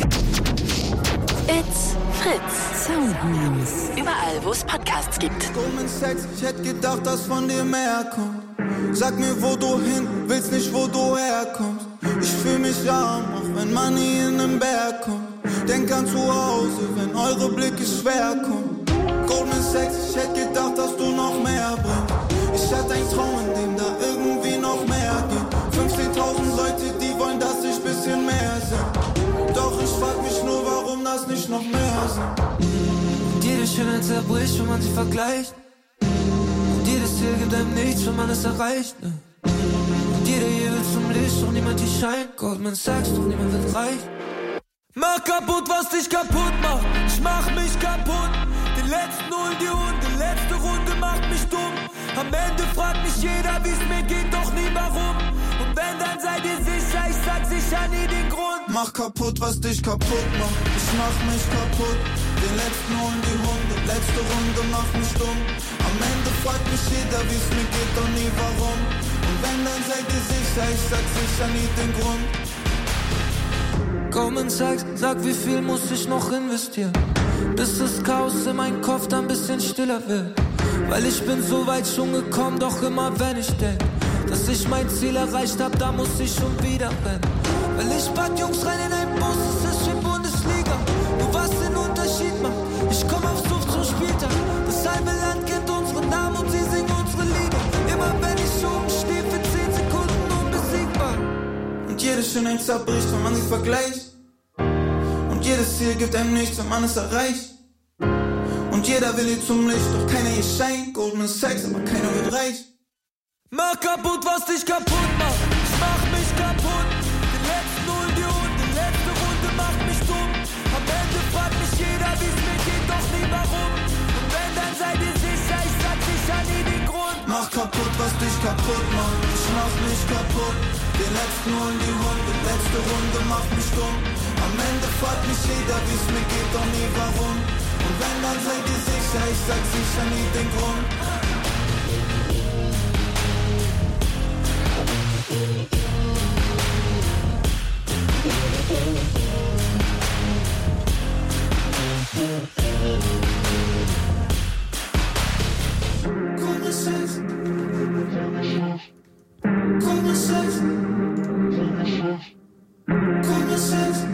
It's Fritz. Sound News. Überall, wo es Podcasts gibt. Dummen Sex, ich hätte gedacht, dass von dir mehr kommt. Sag mir, wo du hin willst, nicht wo du herkommst. Ich fühl mich arm, auch wenn man nie in den Berg kommt. Denk an zu Hause, wenn eure Blicke schwer kommen. Goldman Sachs, ich hätte gedacht, dass du noch mehr bringst. Ich hatte einen Traum, in dem da irgendwie noch mehr geht. fünfzehntausend Leute, die wollen, dass ich bisschen mehr sind. Doch ich frag mich nur, warum das nicht noch mehr sind. Und jede Schönheit zerbricht, wenn man sie vergleicht. Jedes Ziel gibt einem nichts, wenn man es erreicht. Ne? Und jeder hier will zum Licht, doch niemand hier scheint. Goldman Sachs, doch niemand wird reich. Mach kaputt, was dich kaputt macht. Ich mach mich kaputt. Den letzten holen die Hunde, letzte Runde macht mich dumm. Am Ende fragt mich jeder, wie's mir geht, doch nie warum. Und wenn, dann seid ihr sicher, ich sag sicher nie den Grund. Mach kaputt, was dich kaputt macht. Ich mach mich kaputt. Den letzten holen die Hunde, letzte Runde macht mich dumm. Am Ende fragt mich jeder, wie's mir geht, doch nie warum. Und wenn, dann seid ihr sicher, ich sag sicher nie den Grund. Goldman Sachs, sag, wie viel muss ich noch investieren, bis das Chaos in meinem Kopf dann ein bisschen stiller wird. Weil ich bin so weit schon gekommen, doch immer wenn ich denk, dass ich mein Ziel erreicht hab, da muss ich schon wieder rennen. Weil ich pack Jungs rein in einen Bus, es ist wie Bundesliga. Nur was den Unterschied macht, ich komm aufs Hof zum Spiel Schönheit zerbricht, wenn man sie vergleicht. Und jedes Ziel gibt einem nichts, wenn man es erreicht. Und jeder will ihr zum Licht, doch keiner ihr Schein. Goldman Sachs, aber keiner wird reich. Mach kaputt, was dich kaputt macht. Ich mach mich kaputt. Den letzten Null, die Hunde, die letzte Runde macht mich dumm. Am Ende fragt mich jeder, wie's mir geht, doch nie warum. Und wenn, dann seid ihr sicher, ich sag sicher nie den Grund. Mach kaputt, was dich kaputt macht. Ich mach mich kaputt. Den letzten Null, die Hunde, die letzte Runde macht mich dumm. Am Ende fragt mich jeder, wie's mir geht, doch nie warum. Und wenn, dann seid ihr sicher, ich sag sicher nie den Grund. Goldman Sachs. Goldman Sachs. Goldman Sachs.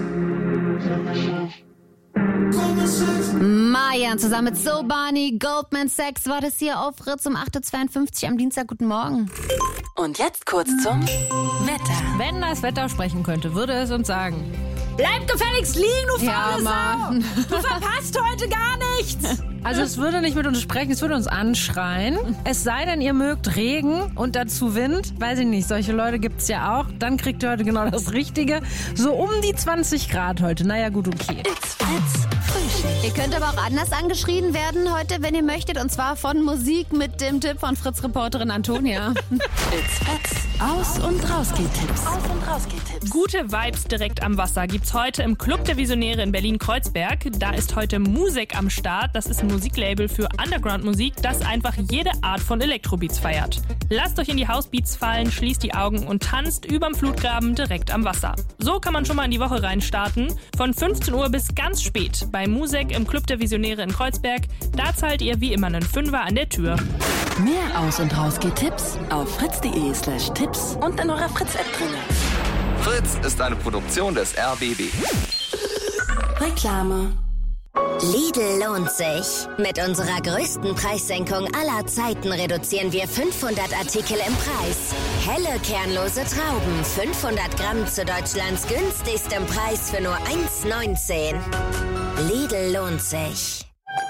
Goldman Sachs. Mayan zusammen mit Sobani, Goldman Sachs war das hier auf Fritz um acht Uhr zweiundfünfzig am Dienstag. Guten Morgen. Und jetzt kurz zum Wetter. Wenn das Wetter sprechen könnte, würde es uns sagen: Bleib gefälligst liegen, du faule ja, Sau! Du verpasst heute gar nichts! Also es würde nicht mit uns sprechen, es würde uns anschreien. Es sei denn, ihr mögt Regen und dazu Wind. Weiß ich nicht, solche Leute gibt's ja auch. Dann kriegt ihr heute genau das Richtige. So um die zwanzig Grad heute. Naja, gut, okay. It's Fritz Frühstück. Ihr könnt aber auch anders angeschrien werden heute, wenn ihr möchtet. Und zwar von Musik mit dem Tipp von Fritz-Reporterin Antonia. It's Fritz. Aus- und Rausgeht-Tipps. Aus- und Rausgeht-Tipps. Gute Vibes direkt am Wasser gibt's heute im Club der Visionäre in Berlin-Kreuzberg. Da ist heute Musik am Start. Das ist ein Musiklabel für Underground-Musik, das einfach jede Art von Elektrobeats feiert. Lasst euch in die Housebeats fallen, schließt die Augen und tanzt überm Flutgraben direkt am Wasser. So kann man schon mal in die Woche reinstarten. Von fünfzehn Uhr bis ganz spät bei Musik im Club der Visionäre in Kreuzberg. Da zahlt ihr wie immer einen Fünfer an der Tür. Mehr Aus- und Rausgeht-Tipps auf fritz.de slash Tipps und in eurer Fritz-App drin. Fritz ist eine Produktion des R B B. Reklame. Lidl lohnt sich. Mit unserer größten Preissenkung aller Zeiten reduzieren wir fünfhundert Artikel im Preis. Helle kernlose Trauben, fünfhundert Gramm zu Deutschlands günstigstem Preis für nur eins neunzehn. Lidl lohnt sich.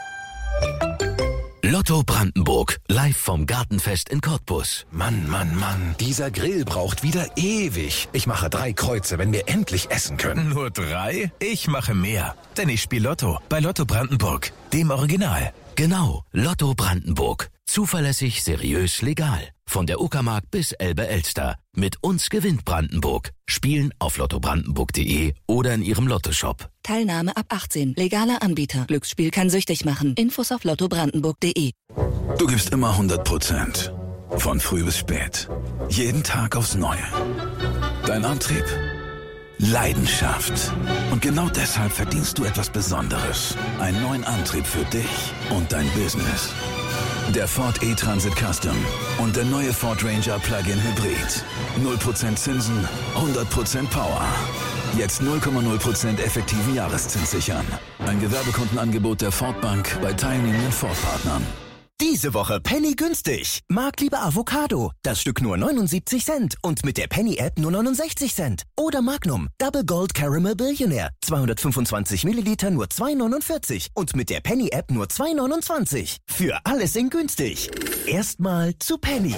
Lotto Brandenburg, live vom Gartenfest in Cottbus. Mann, Mann, Mann, dieser Grill braucht wieder ewig. Ich mache drei Kreuze, wenn wir endlich essen können. Nur drei? Ich mache mehr, denn ich spiele Lotto bei Lotto Brandenburg, dem Original. Genau, Lotto Brandenburg. Zuverlässig, seriös, legal. Von der Uckermark bis Elbe-Elster. Mit uns gewinnt Brandenburg. Spielen auf lotto brandenburg punkt de oder in ihrem Lottoshop. Teilnahme ab achtzehn. Legaler Anbieter. Glücksspiel kann süchtig machen. Infos auf lotto brandenburg punkt de. Du gibst immer hundert Prozent. Von früh bis spät. Jeden Tag aufs Neue. Dein Antrieb? Leidenschaft. Und genau deshalb verdienst du etwas Besonderes. Einen neuen Antrieb für dich und dein Business. Der Ford E-Transit Custom und der neue Ford Ranger Plug-in Hybrid. null Prozent Zinsen, hundert Prozent Power. Jetzt null Komma null Prozent effektiven Jahreszins sichern. Ein Gewerbekundenangebot der Ford Bank bei teilnehmenden Ford-Partnern. Diese Woche Penny günstig. Marktliebe Avocado. Das Stück nur neunundsiebzig Cent und mit der Penny-App nur neunundsechzig Cent. Oder Magnum Double Gold Caramel Billionaire. zweihundertfünfundzwanzig Milliliter nur zwei neunundvierzig und mit der Penny-App nur zwei neunundzwanzig. Für alles in günstig. Erstmal zu Penny.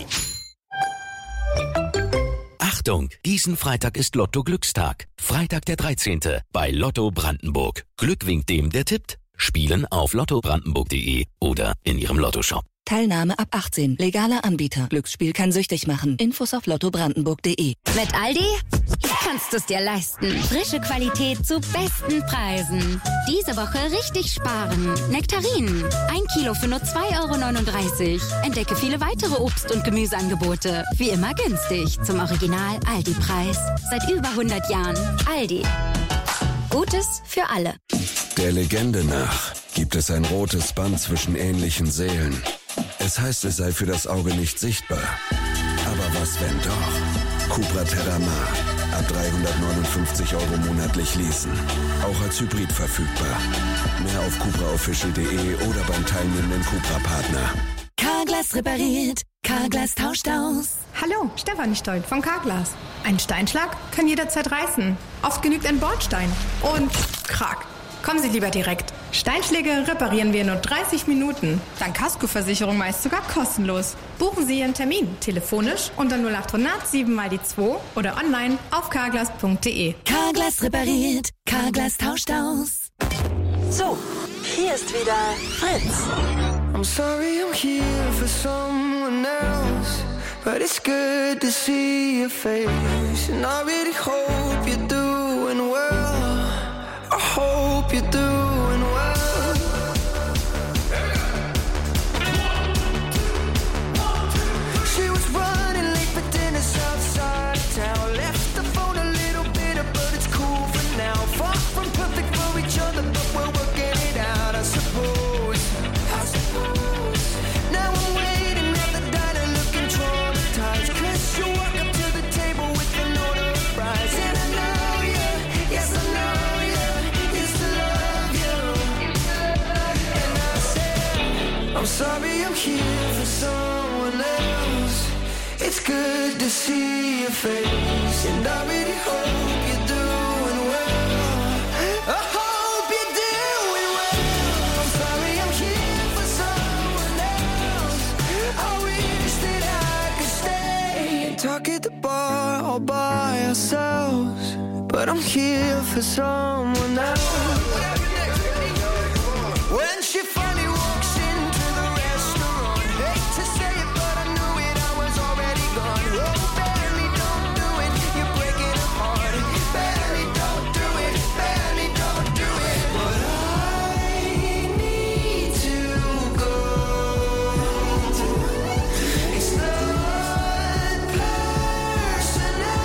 Achtung, diesen Freitag ist Lotto-Glückstag. Freitag der dreizehnte bei Lotto Brandenburg. Glück winkt dem, der tippt. Spielen auf lotto brandenburg punkt de oder in ihrem Lottoshop. Teilnahme ab achtzehn. Legaler Anbieter. Glücksspiel kann süchtig machen. Infos auf lotto brandenburg punkt de. Mit Aldi kannst du es dir leisten. Frische Qualität zu besten Preisen. Diese Woche richtig sparen. Nektarinen. Ein Kilo für nur zwei Euro neununddreißig. Entdecke viele weitere Obst- und Gemüseangebote. Wie immer günstig. Zum Original Aldi-Preis. Seit über hundert Jahren. Aldi. Gutes für alle. Der Legende nach gibt es ein rotes Band zwischen ähnlichen Seelen. Es heißt, es sei für das Auge nicht sichtbar. Aber was, wenn doch? Cupra Terramar. Ab dreihundertneunundfünfzig Euro monatlich leasen. Auch als Hybrid verfügbar. Mehr auf cupra official punkt de oder beim teilnehmenden Cupra-Partner. Carglass repariert. Carglass tauscht aus. Hallo, Stefanie Stoll von Carglass. Ein Steinschlag kann jederzeit reißen. Oft genügt ein Bordstein. Und krack. Kommen Sie lieber direkt. Steinschläge reparieren wir in nur dreißig Minuten. Dank Kaskoversicherung meist sogar kostenlos. Buchen Sie Ihren Termin telefonisch unter null acht hundert sieben mal die zwei oder online auf carglass punkt de. Carglass repariert, Carglass tauscht aus. So, hier ist wieder Fritz. I'm sorry I'm here for someone else, but it's good to see your face. And I really hope you're doing well. I hope you're doing well. She was running late for dinner outside of town. Left the phone a little bitter, but it's cool for now. Far from perfect for each other, but we're working it out, I suppose. I suppose. Now I'm waiting at the diner looking traumatized. Chris, you walk up to the table with an order of fries. And I know you, yes I know you, used to love you. And I said, I'm sorry I'm here for someone else. It's good to see your face, and I really hope you're doing well. I hope you're doing well. I'm sorry I'm here for someone else. I wish that I could stay and talk at the bar all by ourselves, but I'm here for someone else. When she finally walks into the restaurant, hate to say it, but I knew it, I was already gone. Oh, barely don't do it, you're breaking apart. Barely don't do it, barely don't do it. But I need to go. It's not personal.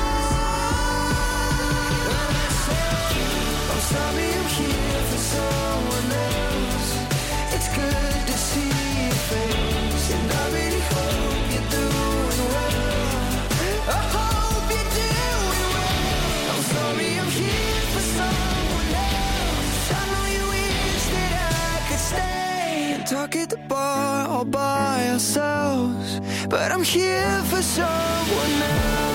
I'm sorry I'm here for someone else. It's good to see your face, and I really hope you're doing well. I hope you're doing well. I'm sorry I'm here for someone else. I know you wish that I could stay and talk at the bar all by ourselves, but I'm here for someone else.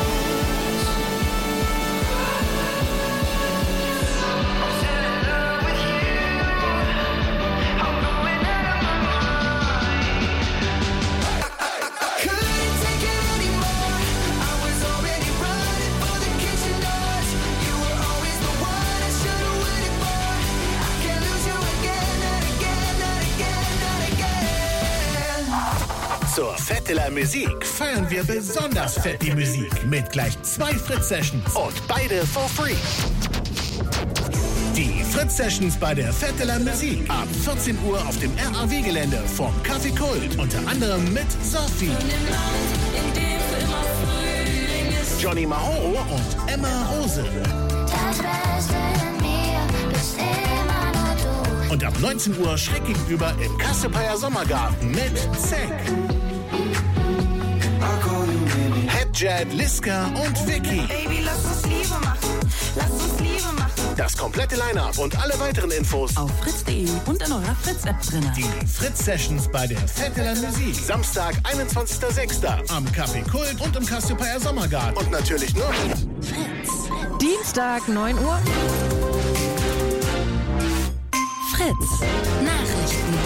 Zur Fête de la Musique feiern wir besonders fett die Musik mit gleich zwei Fritz-Sessions und beide for free. Die Fritz-Sessions bei der Fête de la Musique ab vierzehn Uhr auf dem R A W-Gelände vom Café Kult, unter anderem mit Sophie, Johnny Mahoro und Emma Rose. Und ab neunzehn Uhr schräg gegenüber im Kassepayer Sommergarten mit Zack, Headjet, Liska und Vicky. Baby, lass uns Liebe machen. Lass uns Liebe machen. Das komplette Line-Up und alle weiteren Infos auf fritz punkt de und in eurer Fritz-App drin. Die Fritz-Sessions bei der Fête de la Musique. Samstag, einundzwanzigster sechster am Café Kult und im Kassepayer Sommergarten. Und natürlich nur Fritz. Dienstag, neun Uhr. Fritz. Nachrichten.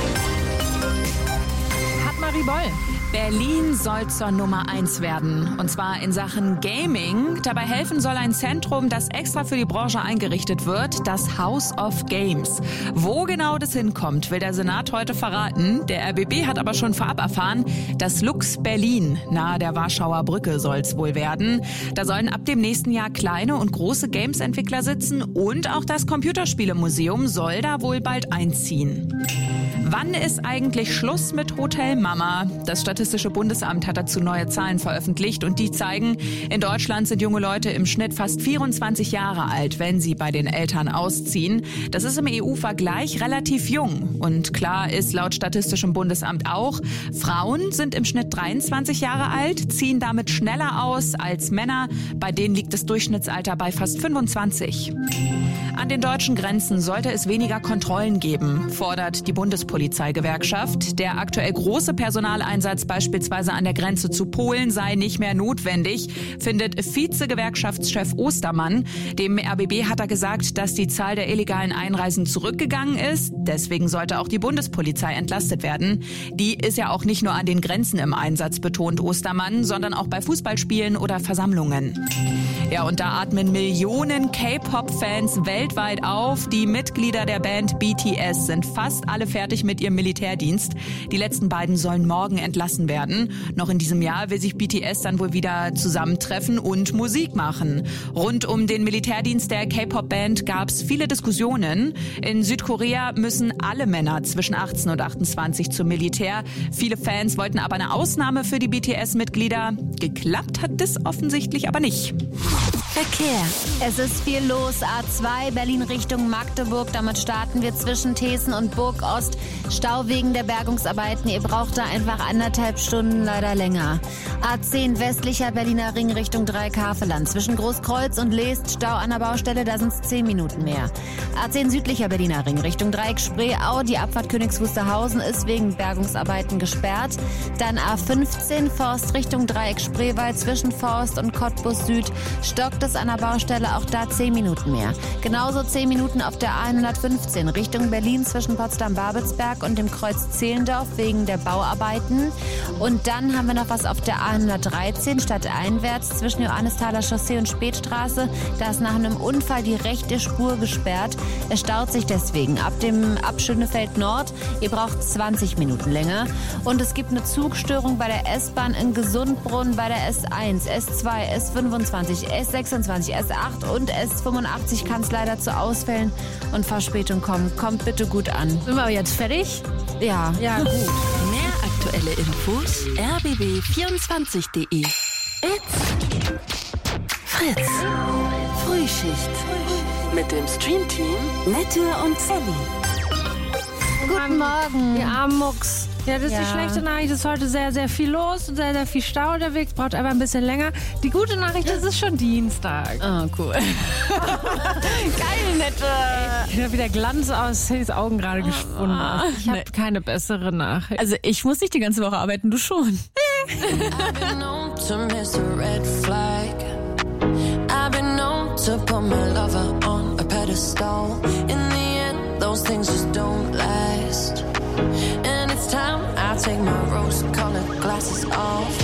Hat Marie Boll. Berlin soll zur Nummer eins werden. Und zwar in Sachen Gaming. Dabei helfen soll ein Zentrum, das extra für die Branche eingerichtet wird, das House of Games. Wo genau das hinkommt, will der Senat heute verraten. Der R B B hat aber schon vorab erfahren, das Lux Berlin nahe der Warschauer Brücke soll es wohl werden. Da sollen ab dem nächsten Jahr kleine und große Games-Entwickler sitzen und auch das Computerspielemuseum soll da wohl bald einziehen. Wann ist eigentlich Schluss mit Hotel Mama? Das Statistische Bundesamt hat dazu neue Zahlen veröffentlicht und die zeigen, in Deutschland sind junge Leute im Schnitt fast vierundzwanzig Jahre alt, wenn sie bei den Eltern ausziehen. Das ist im E U-Vergleich relativ jung. Und klar ist laut Statistischem Bundesamt auch, Frauen sind im Schnitt dreiundzwanzig Jahre alt, ziehen damit schneller aus als Männer. Bei denen liegt das Durchschnittsalter bei fast fünfundzwanzig. An den deutschen Grenzen sollte es weniger Kontrollen geben, fordert die Bundespolizeigewerkschaft. Der aktuell große Personaleinsatz beispielsweise an der Grenze zu Polen sei nicht mehr notwendig, findet Vize-Gewerkschaftschef Ostermann. Dem R B B hat er gesagt, dass die Zahl der illegalen Einreisen zurückgegangen ist. Deswegen sollte auch die Bundespolizei entlastet werden. Die ist ja auch nicht nur an den Grenzen im Einsatz, betont Ostermann, sondern auch bei Fußballspielen oder Versammlungen. Ja, und da atmen Millionen K-Pop-Fans weltweit auf. Die Mitglieder der Band B T S sind fast alle fertig mit ihrem Militärdienst. Die letzten beiden sollen morgen entlassen werden. Noch in diesem Jahr will sich B T S dann wohl wieder zusammentreffen und Musik machen. Rund um den Militärdienst der K-Pop-Band gab es viele Diskussionen. In Südkorea müssen alle Männer zwischen achtzehn und achtundzwanzig zum Militär. Viele Fans wollten aber eine Ausnahme für die B T S-Mitglieder. Geklappt hat das offensichtlich aber nicht. Verkehr. Es ist viel los. A zwei Berlin Richtung Magdeburg. Damit starten wir zwischen Thesen und Burgost. Stau wegen der Bergungsarbeiten. Ihr braucht da einfach anderthalb Stunden, leider länger. A zehn westlicher Berliner Ring Richtung Dreieck-Havelland. Zwischen Großkreuz und Leest Stau an der Baustelle, da sind es zehn Minuten mehr. A zehn südlicher Berliner Ring Richtung Dreieck-Spreeau. Die Abfahrt Königs Wusterhausen ist wegen Bergungsarbeiten gesperrt. Dann A fünfzehn Forst Richtung Dreieck-Spreewald zwischen Forst und Cottbus Süd. Stockt es an der Baustelle, auch da zehn Minuten mehr. Genauso zehn Minuten auf der A hundertfünfzehn Richtung Berlin zwischen Potsdam-Babelsberg und dem Kreuz Zehlendorf wegen der Bauarbeiten. Und dann haben wir noch was auf der A hundertdreizehn stadteinwärts zwischen Johannesthaler Chaussee und Spätstraße. Da ist nach einem Unfall die rechte Spur gesperrt. Es staut sich deswegen ab dem ab Schönefeld Nord. Ihr braucht zwanzig Minuten länger. Und es gibt eine Zugstörung bei der S-Bahn in Gesundbrunn bei der S eins, S zwei, S fünfundzwanzig, S sechsundzwanzig, S acht und S fünfundachtzig kann es leider zu Ausfällen und Verspätung kommen. Kommt bitte gut an. Sind wir jetzt fertig? Ja. Ja, gut. Mehr aktuelle Infos r b b vierundzwanzig punkt de. It's Fritz. Frühschicht. Mit dem Streamteam Nette und Sally. Guten Morgen. Die armen Mucks. Ja, das ist Ja. die schlechte Nachricht. Es ist heute sehr, sehr viel los und sehr, sehr viel Stau unterwegs. Braucht aber ein bisschen länger. Die gute Nachricht, es ist schon Dienstag. Oh, cool. Geil, Nette. Ich habe wieder Glanz aus Sallys Augen gerade gesponnen. Ich habe keine bessere Nachricht. Also ich muss nicht die ganze Woche arbeiten, du schon. I've been known to miss a red flag. I've been known to put my lover on a pedestal. In the end, those things just don't last. And it's time I take my rose-colored glasses off.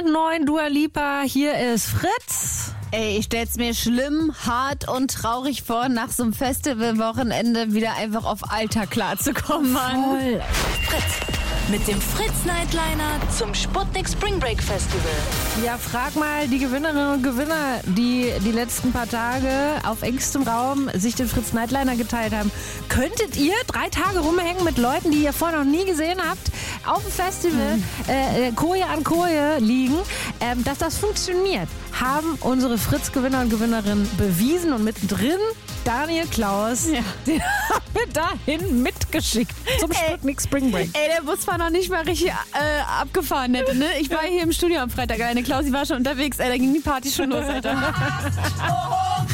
nach neun Dua Lipa. Hier ist Fritz. Ey, ich stell's mir schlimm, hart und traurig vor, nach so einem Festivalwochenende wieder einfach auf Alter klarzukommen, Mann. Voll. Fritz. Mit dem Fritz Nightliner zum Sputnik Spring Break Festival. Ja, frag mal die Gewinnerinnen und Gewinner, die die letzten paar Tage auf engstem Raum sich den Fritz Nightliner geteilt haben. Könntet ihr drei Tage rumhängen mit Leuten, die ihr vorher noch nie gesehen habt, auf dem Festival, mhm. äh, Koje an Koje liegen, ähm, dass das funktioniert, haben unsere Fritz-Gewinner und Gewinnerinnen bewiesen und mittendrin Daniel Klaus, ja. den haben wir dahin mitgeschickt zum Sputnik Spring Break. Ey, der Bus war noch nicht mal richtig äh, abgefahren, hätte, ne? Ich war hier im Studio am Freitag, eine Klausi war schon unterwegs, ey, da ging die Party schon los, Alter. Aha.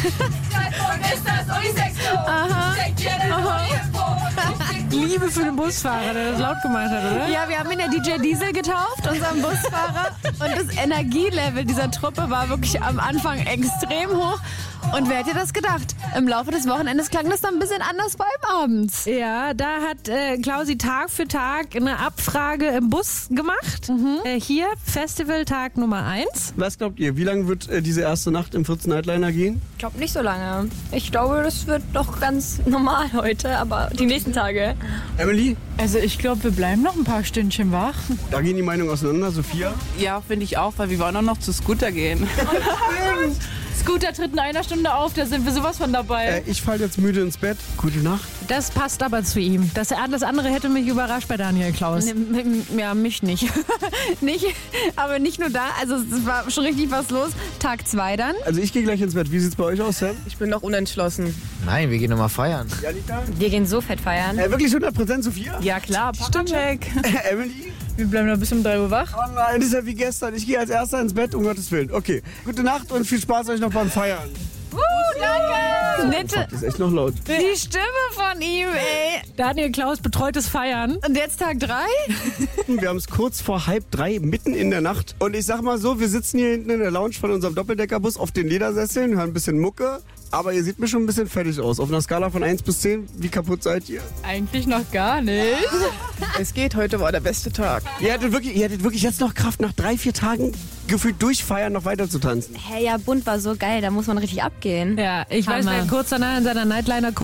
Aha. Liebe für den Busfahrer, der das laut gemacht hat, oder? Ja, wir haben ihn ja D J Diesel getauft, unseren Busfahrer. Und das Energielevel dieser Truppe war wirklich am Anfang extrem hoch. Und wer hätte das gedacht? Im Laufe des Wochenendes klang das dann ein bisschen anders beim Abends. Ja, da hat äh, Klausi Tag für Tag eine Abfrage im Bus gemacht. Mhm. Äh, hier, Festivaltag Nummer eins. Was glaubt ihr, wie lange wird äh, diese erste Nacht im Fritz Nightliner gehen? Ich glaube nicht so lange. Ich glaube, das wird doch ganz normal heute, aber die nächsten Tage. Emily? Also ich glaube, wir bleiben noch ein paar Stündchen wach. Da gehen die Meinungen auseinander, Sophia? Ja, finde ich auch, weil wir wollen auch noch zu Scooter gehen. Scooter tritt in einer Stunde auf, da sind wir sowas von dabei. Äh, ich falle jetzt müde ins Bett. Gute Nacht. Das passt aber zu ihm. Das, das andere hätte mich überrascht bei Daniel Klaus. Ja, mich nicht. nicht. Aber nicht nur da, also es war schon richtig was los. Tag zwei dann. Also ich gehe gleich ins Bett. Wie sieht's bei euch aus, Sam? Ich bin noch unentschlossen. Nein, wir gehen nochmal feiern. Janika? Wir gehen so fett feiern. Äh, wirklich hundert Prozent, Sophia? Ja klar, Papa-Check. Äh, Emily? Wir bleiben noch bis um drei Uhr wach. Oh nein, das ist ja wie gestern. Ich gehe als Erster ins Bett, um Gottes Willen. Okay, gute Nacht und viel Spaß euch noch beim Feiern. Uh, danke! Nette. Das ist echt noch laut. Die Stimme von ihm, ey. Daniel Klaus betreutes Feiern. Und jetzt Tag drei? Wir haben es kurz vor halb drei, mitten in der Nacht. Und ich sag mal so, wir sitzen hier hinten in der Lounge von unserem Doppeldeckerbus auf den Ledersesseln, hören ein bisschen Mucke. Aber ihr seht mir schon ein bisschen fertig aus. Auf einer Skala von eins bis zehn, wie kaputt seid ihr? Eigentlich noch gar nicht. Es geht, heute war der beste Tag. Ihr hättet wirklich, ihr hättet wirklich jetzt noch Kraft, nach drei, vier Tagen gefühlt durchfeiern, noch weiter zu tanzen. Hey, ja, Bund war so geil, da muss man richtig abgehen. Ja, ich Hammer. weiß, wer kurz danach in seiner Nightliner